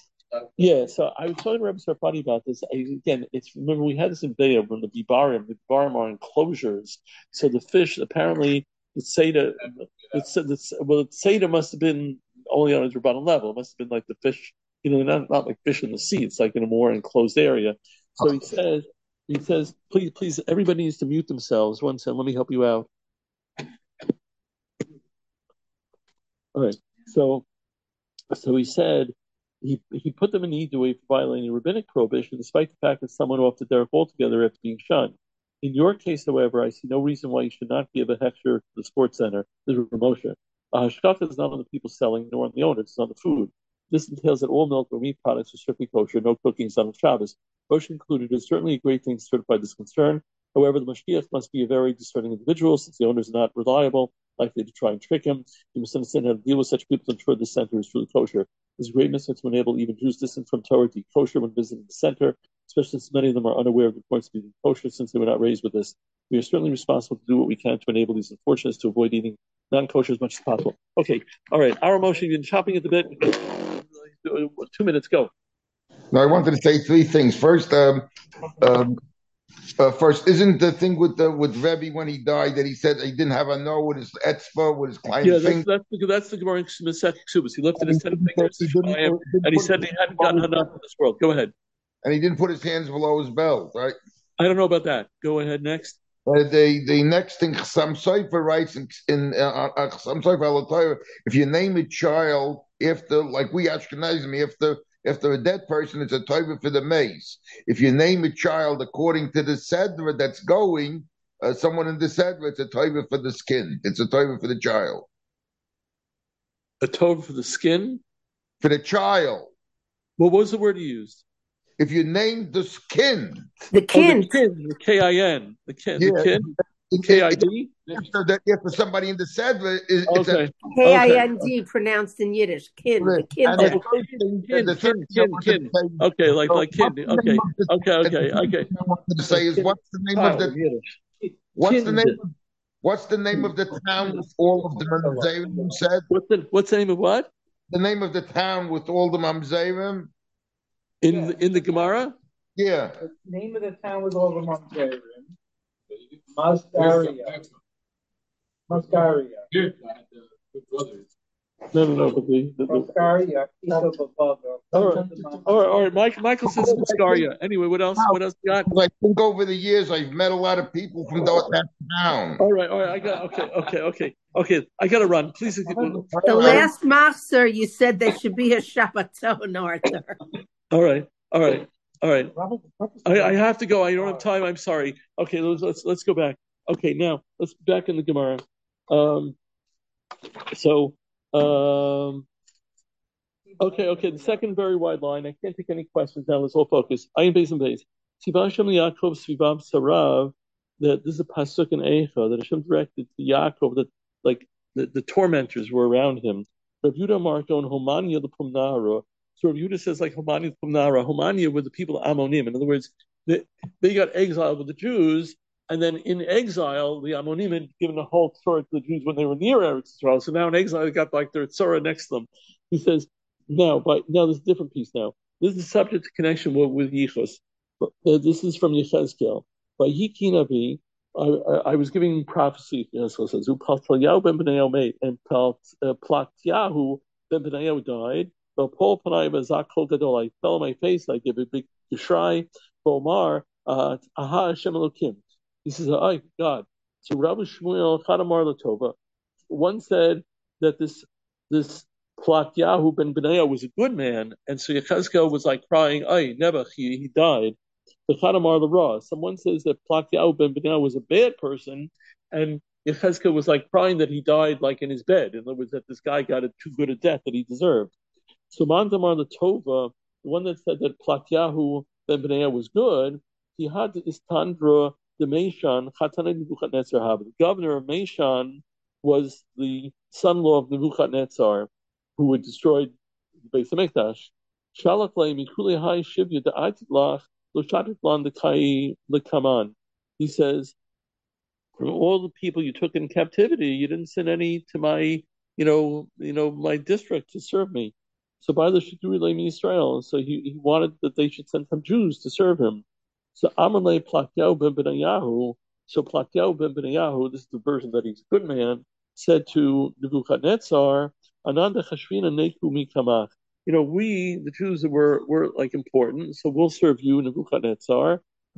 S1: Yeah, so I was talking to Rabbi Sarfati about this. I, again, it's remember we had this in Be'er when the Bibarim, the Bibarim are enclosures. So the fish apparently the Seder, the, well, the Seder must have been only on a Rabbanan level. It must have been like the fish, you know, not not like fish in the sea. It's like in a more enclosed area. So he says, he says, please, please, everybody needs to mute themselves. One second, let me help you out. All right. So, so he said he he put them in Nidui for violating the rabbinic prohibition, despite the fact that someone off the derech altogether after being shunned. In your case, however, I see no reason why you should not give a hechsher to the sports center. This is Moshe. A hashkafa is not on the people selling, nor on the owners. It's on the food. This entails that all milk or meat products are strictly kosher. No cooking is on Shabbos. Moshe concluded it is certainly a great thing to certify this concern. However, the mashgiach must be a very discerning individual, since the owner is not reliable, likely to try and trick him. You must understand how to deal with such people to ensure the center is truly kosher. It's a great mission to enable even Jews distant from Torah to be kosher when visiting the center, especially since many of them are unaware of the importance of being kosher since they were not raised with this. We are certainly responsible to do what we can to enable these unfortunates to avoid eating non-kosher as much as possible. Okay, all right. Our motion, you've been chopping at the bit. Two minutes, go.
S5: No, I wanted to say three things. First, um, um, uh, first, isn't the thing with the with Rebbe when he died that he said he didn't have a no with his etzva, with his klein
S1: yeah,
S5: finger?
S1: that's that's the that's the Gemara in Masechet Ksubos. He lifted his ten fingers and he said he hadn't gotten enough in this world. Go ahead.
S5: And he didn't put his hands below his belt, right?
S1: I don't know about that. Go ahead next.
S5: Uh, the the next thing, Chassam Sofer writes in, in uh, uh, Chassam Sofer Al Torah, if you name a child after, like we Ashkenazim, after after a dead person, it's a Torah for the mace. If you name a child according to the Sedra that's going, uh, someone in the Sedra, it's a Torah for the skin. It's a Torah for the child.
S1: A Torah for the skin?
S5: For the child.
S1: Well, what was the word you used?
S5: If you name the skin.
S6: The kin.
S1: Oh, the kin, the K I N. The kin.
S5: Yeah,
S1: the kin. K I D?
S5: If, the, if for somebody in the sedva, it, it's
S1: Okay.
S5: a
S6: K I
S1: Okay.
S6: N D pronounced in Yiddish. Kin, the
S5: and
S6: kin.
S5: the
S1: Oh,
S5: third thing,
S1: kin,
S5: the third
S1: kin,
S5: thing I
S1: kin,
S5: wanted
S1: kin.
S5: to say,
S1: Okay, like
S5: so
S1: like
S5: what's
S1: kin.
S5: the
S1: Okay,
S5: name of the,
S1: okay,
S5: and the
S1: okay,
S5: third
S1: okay.
S5: thing I wanted to
S1: So
S5: say is
S1: kin,
S5: what's the name of
S1: child
S5: the
S1: in Yiddish.
S5: what's the
S1: Kind.
S5: name of, what's the name of the town with all of the mamzerim? You said
S1: What's the what's the name of what?
S5: the name of the town with all the mamzerim.
S1: In yeah. the, in the Gemara?
S5: Yeah.
S7: The name of the town was all the mamzerim. Mascaria. Mascaria.
S4: Here, I had the brothers.
S1: No, no, no. But the, the, the,
S7: Mascaria,
S1: all right, all right, all right. Mike, Michael says Mascaria. Anyway, what else? What else you got?
S5: I think over the years I've met a lot of people from that town.
S1: All right, all right. I got okay, okay, okay, okay. I got to run. Please.
S6: The last Machzer, you said there should be a Shabbaton, Arthur.
S1: All right, all right, all right. I, I have to go. I don't have time. I'm sorry. Okay, let's let's, let's go back. Okay, now let's back in the Gemara. Um, so, um, okay, okay. The second very wide line. I can't take any questions now. Let's all focus. I am based on base. Sivashem Yaakov Svivam Sarav. That this is a pasuk in Eicha that Hashem directed to Yaakov that like the, the tormentors were around him. Rav Yehuda Marko and Homania the Pumnara. So Rav Yehuda says like Homania the Pumnara. Homania were the people of Ammonim. In other words, they, they got exiled with the Jews, and then in exile the Ammonim had given a whole Torah to the Jews when they were near Eretz Yisrael. So now in exile they got like their Torah next to them. He says now, but now there's a different piece now. This is subject to connection with, with Yichus. Uh, this is from Yechezkel. By Yiki Navi, I, I was giving prophecy. So it says, "Upaltiyahu ben Benayahu made, and Platyahu ben Benayahu died. The Paul Panay Zakol Gadol. I fell on my face. I gave a big shrine. Bomar Aha Hashem Elokim." He says, "Oh God." So Rabbi Shmuel Chadamar Latova. One said that this this Platyahu ben Benayahu was a good man, and so Yechezkel was like crying, "Ay Nebuch, he he died." The Chadamar the Ra. Someone says that Platyahu ben Benayahu was a bad person, and Yechezkel was like crying that he died like in his bed. In other words, that this guy got a too good a death that he deserved. So Mandamar the Tova, the one that said that Platyahu ben Benayahu was good, he had Istandra the Meishan, Chatanei Nebuchadnezzar Hab. The governor of Meishan was the son-in-law of Nebuchadnezzar, who had destroyed the Beis Hamikdash. Shalach lei mikule hai shivya da'atitlach. He says, from all the people you took in captivity, you didn't send any to my, you know, you know, my district to serve me. So by the Shaduri Israel, so he, he wanted that they should send some Jews to serve him. So Amalei Platyahu ben Benayahu, so Platyahu ben Benayahu, this is the version that he's a good man, said to Nebuchadnezzar, Ananda Chashvina Neku Mikamach. You know, we, the Jews, were, were like important, so we'll serve you, Nebuchadnezzar,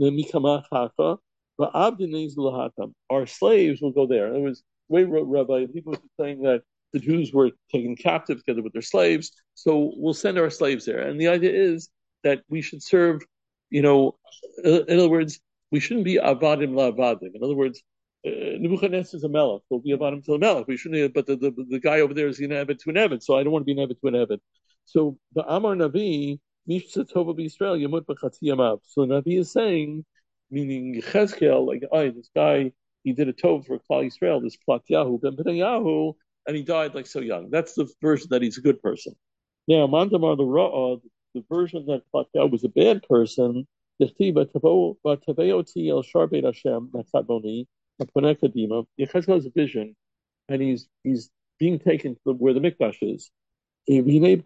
S1: our slaves will go there. It was way Rabbi, people were saying that the Jews were taken captive together with their slaves, so we'll send our slaves there. And the idea is that we should serve, you know, in other words, we shouldn't be avadim la avadim. In other words, uh, Nebuchadnezzar is a melech. We'll be avadim to a melech. We shouldn't, but the, the, the guy over there is an Eved to an Eved, so I don't want to be an Eved to an Eved. So the Amar Navi, Mishta Tova b'Yisrael Yamut b'Chatzi Yamav. So Navi is saying, meaning Yechezkel, like, oh, this guy, he did a Tov for Klal Yisrael, this Platyahu ben Benayahu, and he died like so young. That's the version that he's a good person. Now, Mandamar the Ra'ah, the version that Platyahu was a bad person, Yechtiva Taveoti El Shar Beit Hashem Nachadmoni Aponeh Kadima. Yechezkel has a vision, and he's he's being taken to where the Mikdash is. At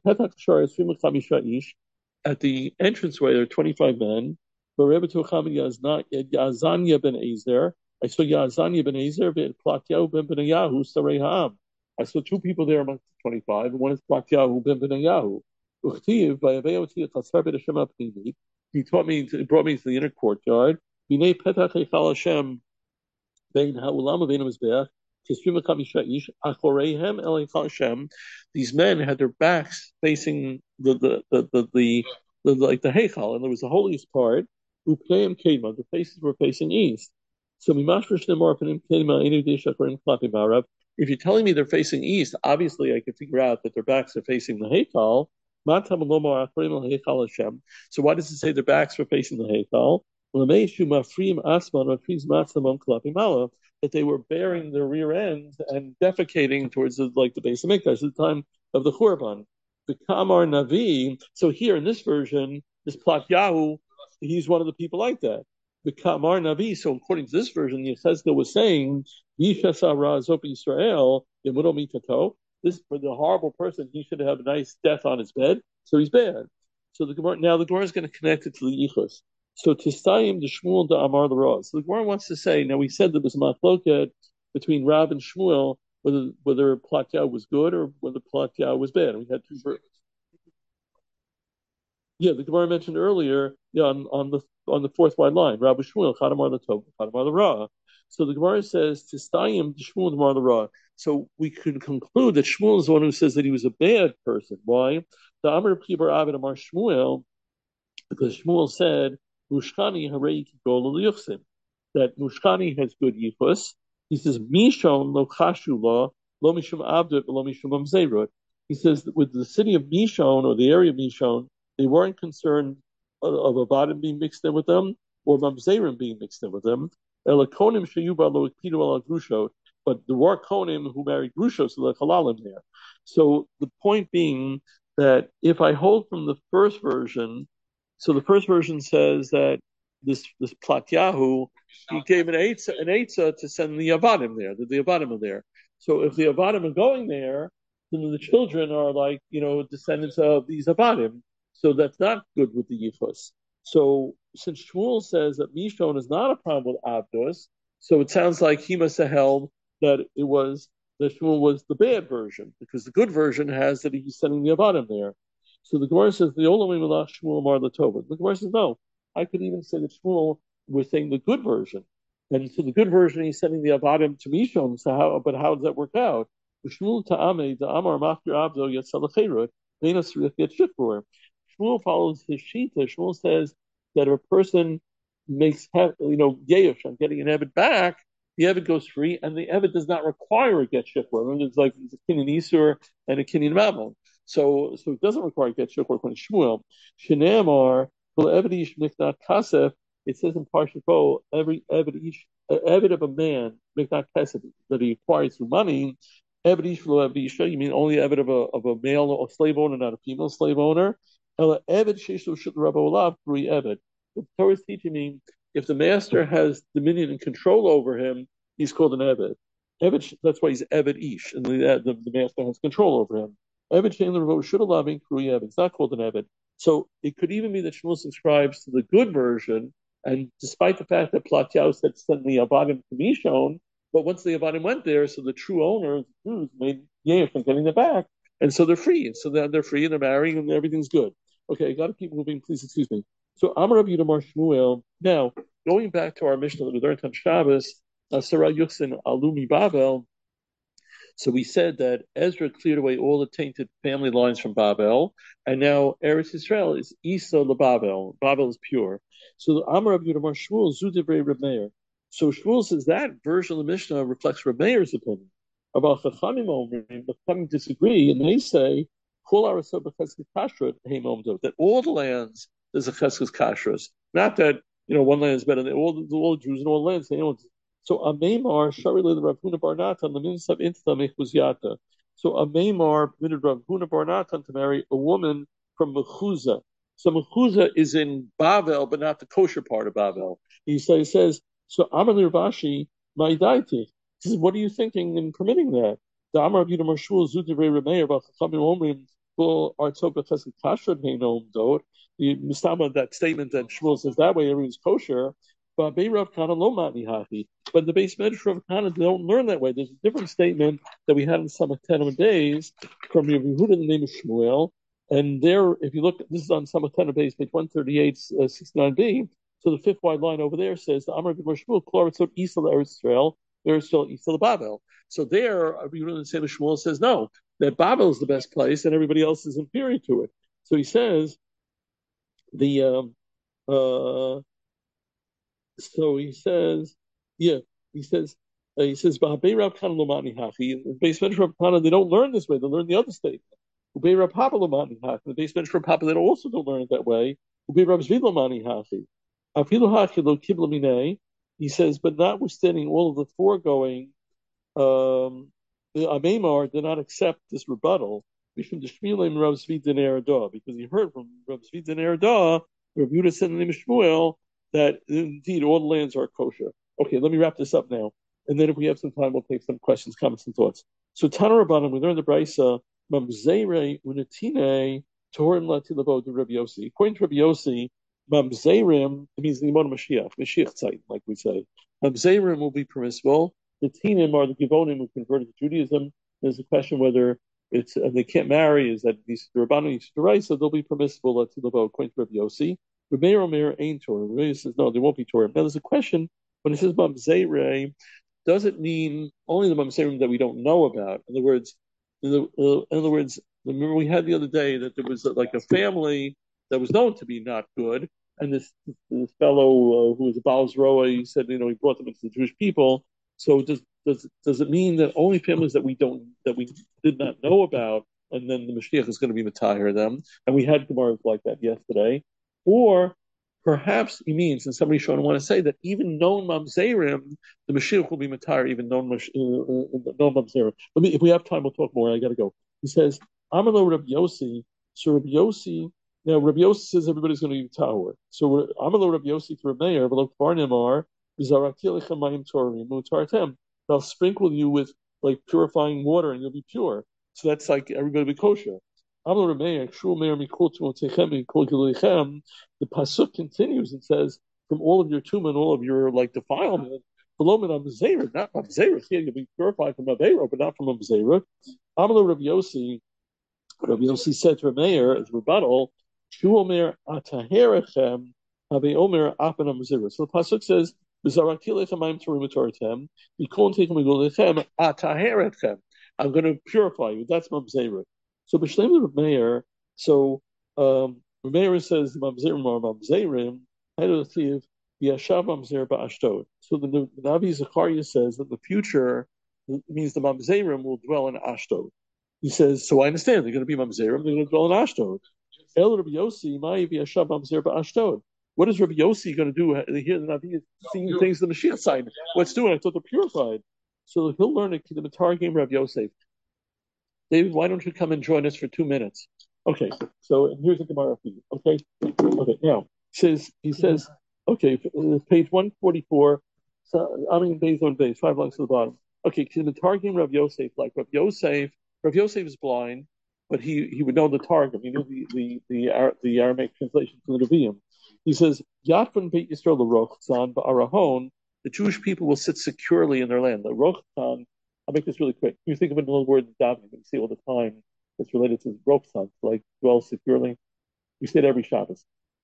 S1: the entranceway, there are twenty-five men. Yazania ben Ezer. I saw Yazania ben Ezer and Platyahu ben Benayahu Sarei Ha'am. I saw two people there amongst the twenty-five, and one is Platyahu ben Benayahu. He taught me, he brought me to the inner courtyard. These men had their backs facing the the the the, the, the like the Heichal, and there was the holiest part. The faces were facing east. So if you're telling me they're facing east, obviously I can figure out that their backs are facing the Heichal. So why does it say their backs were facing the Heichal? that they were bearing their rear end and defecating towards the, like the base of Mikdash at the time of the Churban. The Kamar Navi. So here in this version, this Platyahu, he's one of the people like that. The Kamar Navi. So according to this version, Yechezkel was saying, "Yishasara Zop Yisrael Yemudo Mitato." This for the horrible person, he should have a nice death on his bed. So he's bad. So the Gemara, now the Gemara is going to connect it to the Yichus. So Tistayim the Shmuel the Amar the Ra. So the Gemara wants to say, now we said there was a machloket between Rab and Shmuel whether whether Platyahu was good or whether Platyahu was bad. We had two versions. Yeah, the Gemara mentioned earlier, yeah, on, on the on the fourth wide line, Rabbi Shmuel Chadamar the Tov, Chadamar the Ra. So the Gemara says Tistayim the Shmuel the Amar the Ra. So we could conclude that Shmuel is the one who says that he was a bad person. Why? The Amar Pibar Avid Amar Shmuel, because Shmuel said Mushkani Harei Kigol Liyuchsim, that Mushkani has good yichus. He says Mishon Lo Chashu Lo Lo Mishum Abdut Lo Mishum Amzerut. He says that with the city of Mishon or the area of Mishon, they weren't concerned of, of a bottom being mixed in with them or Mamzerim being mixed in with them. Elakonim Sheyuba Lo Ikpidu Ala Grushot. But there were Konim who married Grushot, so the Halalim there. So the point being that if I hold from the first version, so the first version says that this this Platyahu, he gave an eitzah, an eitzah to send the Avadim there, that the Avadim are there. So if the Avadim are going there, then the children are like, you know, descendants of these Avadim. So that's not good with the Yichus. So since Shmuel says that Mishon is not a problem with Abdus, so it sounds like he must have held that it was that Shmuel was the bad version, because the good version has that he's sending the Avadim there. So the Gemara says the Olam Melach Shmuel Mar Latova. The Gemara says no. I could even say that Shmuel was saying the good version, and so the good version he's sending the Avadim to Mishon. So how? But how does that work out? Shmuel Ta'ame the Amar Machir Abdo Yetsalachirut Venus Yet Shifur. Shmuel follows his shita. Shmuel says that if a person makes you know Yehush on getting an Eved back, the Eved goes free, and the Eved does not require a get shifur. I mean, it's like it's a kinyan Isur and a kinyan Mammon. So, so it doesn't require get shifur according to Shmuel. Shenamar Eved Ish Miknat Kasef. It says in Parshat Bo, every Eved Ish, Eved of a man Miknat Kasef that he acquires through money. Eved Ish Lo Eved Isha. You mean only Eved of a of a male or slave owner, not a female slave owner. Ela Eved Sheishu Shut Rabba Olav Three Eved. The Torah is teaching me if the master has dominion and control over him, he's called an Eved. Eved, that's why he's Eved Ish, and the, the, the master has control over him. Eved Shein L'Ravo should allow being Krui Eved. It's not called an Eved. So it could even be that Shmuel subscribes to the good version, and despite the fact that Platyahu said send the Avadim to Mishon, but once the Avadim went there, so the true owners, the Jews, made Yehush from getting them back, and so they're free. And so they're, they're free, and they're marrying, and everything's good. Okay, I got to keep moving. Please excuse me. So Amar Rabbi Yudamar Shmuel. Now, going back to our Mishnah that we learned on Shabbos, Sarah Yuchsin Alumi Babel. So we said that Ezra cleared away all the tainted family lines from Babel, and now Eretz Yisrael is Isa LeBabel. Babel is pure. So the Amar Rabbi Yudamar Shmuel Zudivrei Reb Meir. So Shmuel says that version of the Mishnah reflects Reb Meir's opinion. About Chachamim Omrim, the Chachamim disagree, and they say that all the lands there's a cheskes kashrus. Not that you know one land is better than all the all the Jews in all lands. You know, so a Maimar Shari le Rav Huna bar Natan the minsab inta mechuziyata. So a Maimar permitted Rav Huna bar Natan to marry a woman from Mechuza. So Mechuza is in Bavel, but not the kosher part of Bavel. He says, he says so Amar Lirvashi Maidaiti. He says, what are you thinking in permitting that? The Amar Abiyud Marshul Zudivrei Remeir about Chachamim Omrim full Artov Bechesed Kashrut Heinom Dot. The Mistama, that statement that Shmuel says that way everyone's kosher. But Beirav Kana Lo Matni Hachi. But the base medrash of Kana don't learn that way. There's a different statement that we had in some ten days from Yehuda in the name of Shmuel. And there, if you look, this is on some ten days, page one thirty-eight, uh, sixty-nine b. So the fifth wide line over there says the Amar Gimar Shmuel Klaratzot Isa Eretz Israel. There's still Isa Babel. So there, Yehuda in the same Shmuel says no, that Babel is the best place and everybody else is inferior to it. So he says the um, uh. So he says, yeah, he says, uh, he says, B'habei Rav Kana Lomani Hachi. In the base bench Rav Kana, they don't learn this way. They learn the other statement. Ubei Rav Papa Lomani Hachi. The base bench Rav Papa, they also don't learn it that way. Ubei Rav Zvi Lomani Hachi. He says, but notwithstanding all of the foregoing, um, the Amemar did not accept this rebuttal because he heard from Rav Zvi ben Erdah, Rav Yehuda said in the name of Shmuel, that indeed all the lands are kosher. Okay, let me wrap this up now. And then if we have some time, we'll take some questions, comments, and thoughts. So Tana Rabbanan, we learned the Brisa, Mamzere Unatine Torim Latilavo to Rabbi Yossi. According to Rabbi Yossi, Mamzerim, it means the Yemon Mashiach, Mashiach Zeit, like we say. Mamzerim will be permissible. The Tinim are the Givonim who converted to Judaism. There's a question whether it's and they can't marry. Is that these Rabbanim right? So they'll be permissible to the according to Rabbi Yossi. Rabbi Omer ain't Torah. Rabbi says no, they won't be Torah. Now there's a question when it says Mamzerim, does it mean only the Mamzerim that we don't know about? In other words, in, the, uh, in other words, remember we had the other day that there was like a family that was known to be not good, and this this fellow uh, who was a Baal Zroa, he said, you know, he brought them into the Jewish people. So does does does it mean that only families that we don't that we did not know about, and then the Mashiach is going to be Matahir them? And we had Gemaras like that yesterday. Or perhaps he means, and somebody should want to say that even known Mamzerim, the Mashiach will be Matahir, even known uh, uh, known Mamzerim. Let me, if we have time, we'll talk more. I got to go. He says, Amalo Rabbi Yossi. So Rabbi Yossi. Now Rabbi Yossi says everybody's going to be Matahir. So Amalo Rabbi Yossi to Rabbi Meir, V'lo Kvar Nemar. They'll sprinkle you with like purifying water and you'll be pure. So that's like everybody will be kosher. The pasuk continues and says, from all of your tumah and all of your like defilement, not Mamzera. Yeah, you'll be purified from Aveira, but not from Mamzera. Amalo Rabbi Yossi, Rabbi Yossi said to Meir as rebuttal, Shu Omer Ataherechem, Habe Omer Apen Mamzera. So the pasuk says, I'm going to purify you. That's Mamzera. So B'Shleim Reb Meir, so um Reb Meir says Mamzerim or Mamzerim, Hedotiv Yashav Mamzer Ba'ashdod. So the, the Navi Zechariah says that the future means the Mamzerim will dwell in Ashdod. He says, so I understand they're going to be Mamzerim, they're going to dwell in Ashdod. El Rabbi Yossi, Ma'i Yashav Mamzer Ba'ashdod. What is Rabbi Yossi going to do? Here the Navi is seeing things on the Mashiach side. What's doing? I thought they're purified. So he'll learn it. The Matar game Rabbi Yosef. David, why don't you come and join us for two minutes? Okay, so here's the Gemara for you. Okay, okay. Now says he says, okay, page one forty-four. So I mean, base on base, five lines to the bottom. Okay, the Targum Rav Yosef, like Rav Yosef. Rav Yosef is blind, but he, he would know the Targum. He knew the the the, the Aramaic translation from the Nevi'im. He says, Yatvan Beit Yisrael l'rochzan ba'arahon. The Jewish people will sit securely in their land. The rochzan. I'll make this really quick. You think of it in a little word davening, you see all the time. It's related to rochzan, like dwell securely. We say it every Shabbos.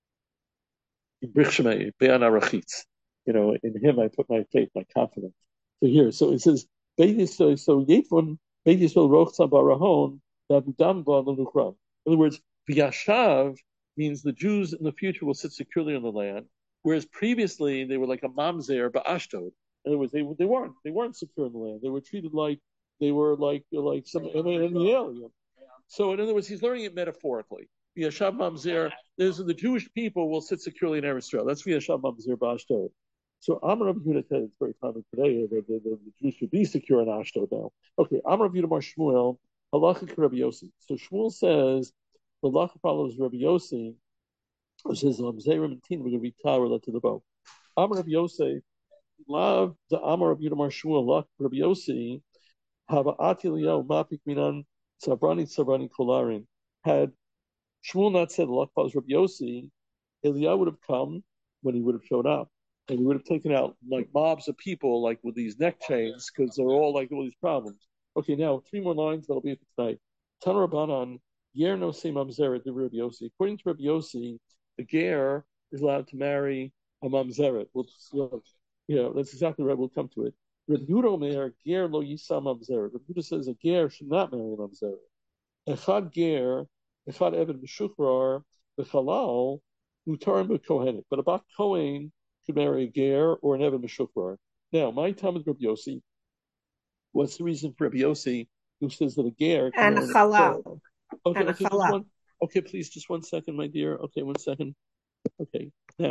S1: In Brichshemei, Be'an Arachitz. You know, in him I put my faith, my confidence. So here, so it says, Beit Yisrael, so Yetvan Beit Yisrael rochzan ba'arahon da'budam ba'aluchram. In other words, V'yashav means the Jews in the future will sit securely on the land, whereas previously they were like a mamzer ba'ashdod. In other words, they they weren't they weren't secure in the land. They were treated like they were like like some I mean, an alien. So in other words, he's learning it metaphorically. V'yashav mamzer, there's the Jewish people will sit securely in Eretz Israel. That's v'yashav mamzer ba'ashdod. So Amar Rabbi Yehuda said it's very common today that the, the, the Jews should be secure in Ashdod now. Okay, Amar Rabbi Yehuda Bar Shmuel halacha Rabbi Yossi. So Shmuel says. The halacha follows Rabbi Yossi, which says Mamzerim and Tin we're going to be tower led to the bow. Amar Rabbi Yossi, love the Amar Rabbi Yehuda Bar Shmuel, lach Rabbi Yossi, hava ati liyahu mapik minan sabrani sabrani kolarin. Had Shmuel not said the halacha follows Rabbi Yossi, Eliyahu would have come when he would have shown up, and he would have taken out like mobs of people like with these neck chains because they're all like all these problems. Okay, now three more lines that'll be it for tonight. Tana Rabbanan. Ger no se mamzeret the Rabbi Yossi. According to Rabbi Yossi, the ger is allowed to marry a mamzeret. We'll, well, you know, that's exactly right. We'll come to it. Rabbi Yehuda Omer ger lo yisa mamzeret. Rabbi Yehuda says a ger should not marry a mamzeret. Echad ger, echad eved b'shuchrar b'chalal mutarim b'kohenet. But a bat kohen should marry a ger or an eved b'shuchrar. Now, my time with Rabbi Yossi. What's the reason for Rabbi Yossi who says that a ger
S6: and a halal?
S1: Okay, okay, just one, okay, please, just one second, my dear. Okay, one second. Okay, now,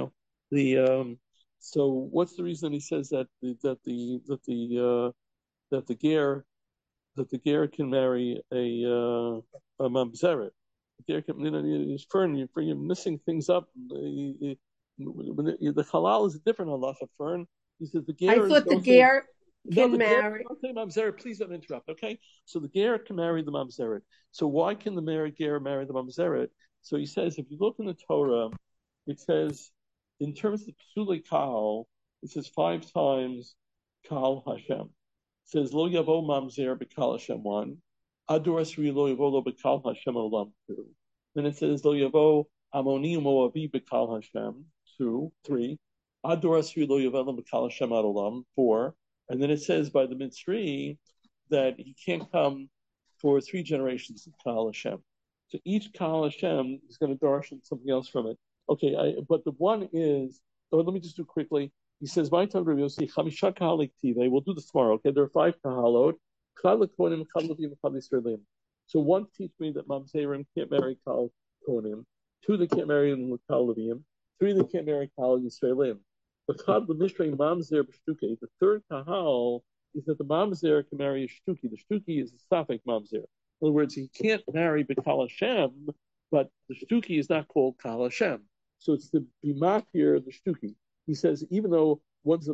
S1: The um, so what's the reason he says that the that the that the uh, that the ger that the ger can marry a uh, a mamzeret? The ger can, you know, he's fern. You're, you're missing things up. The, the, the halal is a different halacha, fern. He says the
S6: I
S1: ger is
S6: thought the
S1: also.
S6: ger
S1: No,
S6: can
S1: the ger,
S6: marry.
S1: don't say mamzeret. Please don't interrupt. Okay, so the ger can marry the mamzeret. So why can the married ger marry the mamzeret? So he says, if you look in the Torah, it says, in terms of psuli kahal, it says five times kahal Hashem. It says lo yavo mamzer b'kal Hashem one, adur asri lo yavo lo b'kal Hashem olam two. Then it says lo yavo amoni moavi b'kal Hashem two, three, adur asri lo yavo lo b'kal Hashem olam four. And then it says by the Mitzri that he can't come for three generations of Kal Hashem. So each Kal Hashem is going to darshan something else from it. Okay, I, but the one is, oh, let me just do quickly. He says, "My tongue Rabbi Yossi, Chamisha Kahalik Tive." We'll do this tomorrow. Okay, there are five Kahalot. Chal Kohanim, Chal Levim, Chal Yisraelim. So one teach me that Mamzerim can't marry Kal Kohanim. Two, they can't marry Kal Levim. Three, they can't marry Kal Yisraelim. The Chad Lemishrei Mamzer B'Shtuke. The third Kahal is that the Mamzer can marry a Shtuki. The Shtuki is a Safek Mamzer. In other words, he can't marry B'Kal Hashem, but the Shtuki is not called Kal Hashem. So it's the Bimat here, the Shtuki. He says, even though one's a,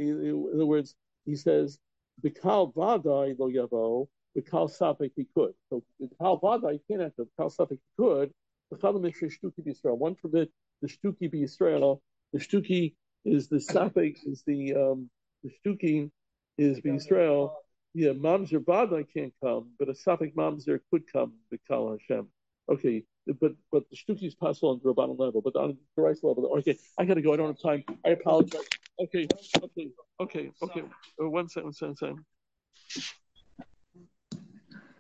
S1: in other words, he says, B'Kal Vadai lo yavo, B'Kal Safek he could. So B'Kal Vadai he can't enter, B'Kal Safek he could. B'Kal Mishneh Shtuki B'Yisrael. One forbid the Shtuki B'Yisrael. The Shtuki is the Safek, is the, um, the Shtuki is B'Yisrael. Yeah, Mamzer Vadai can't come, but a Safek Mamzer could come, B'Kal Hashem. Okay, but but the Shtuki is possible on the Rabbanan level, but on the rice level. Okay, I gotta go. I don't have time. I apologize. Okay, okay, okay, okay. Uh, one second, one second, one second.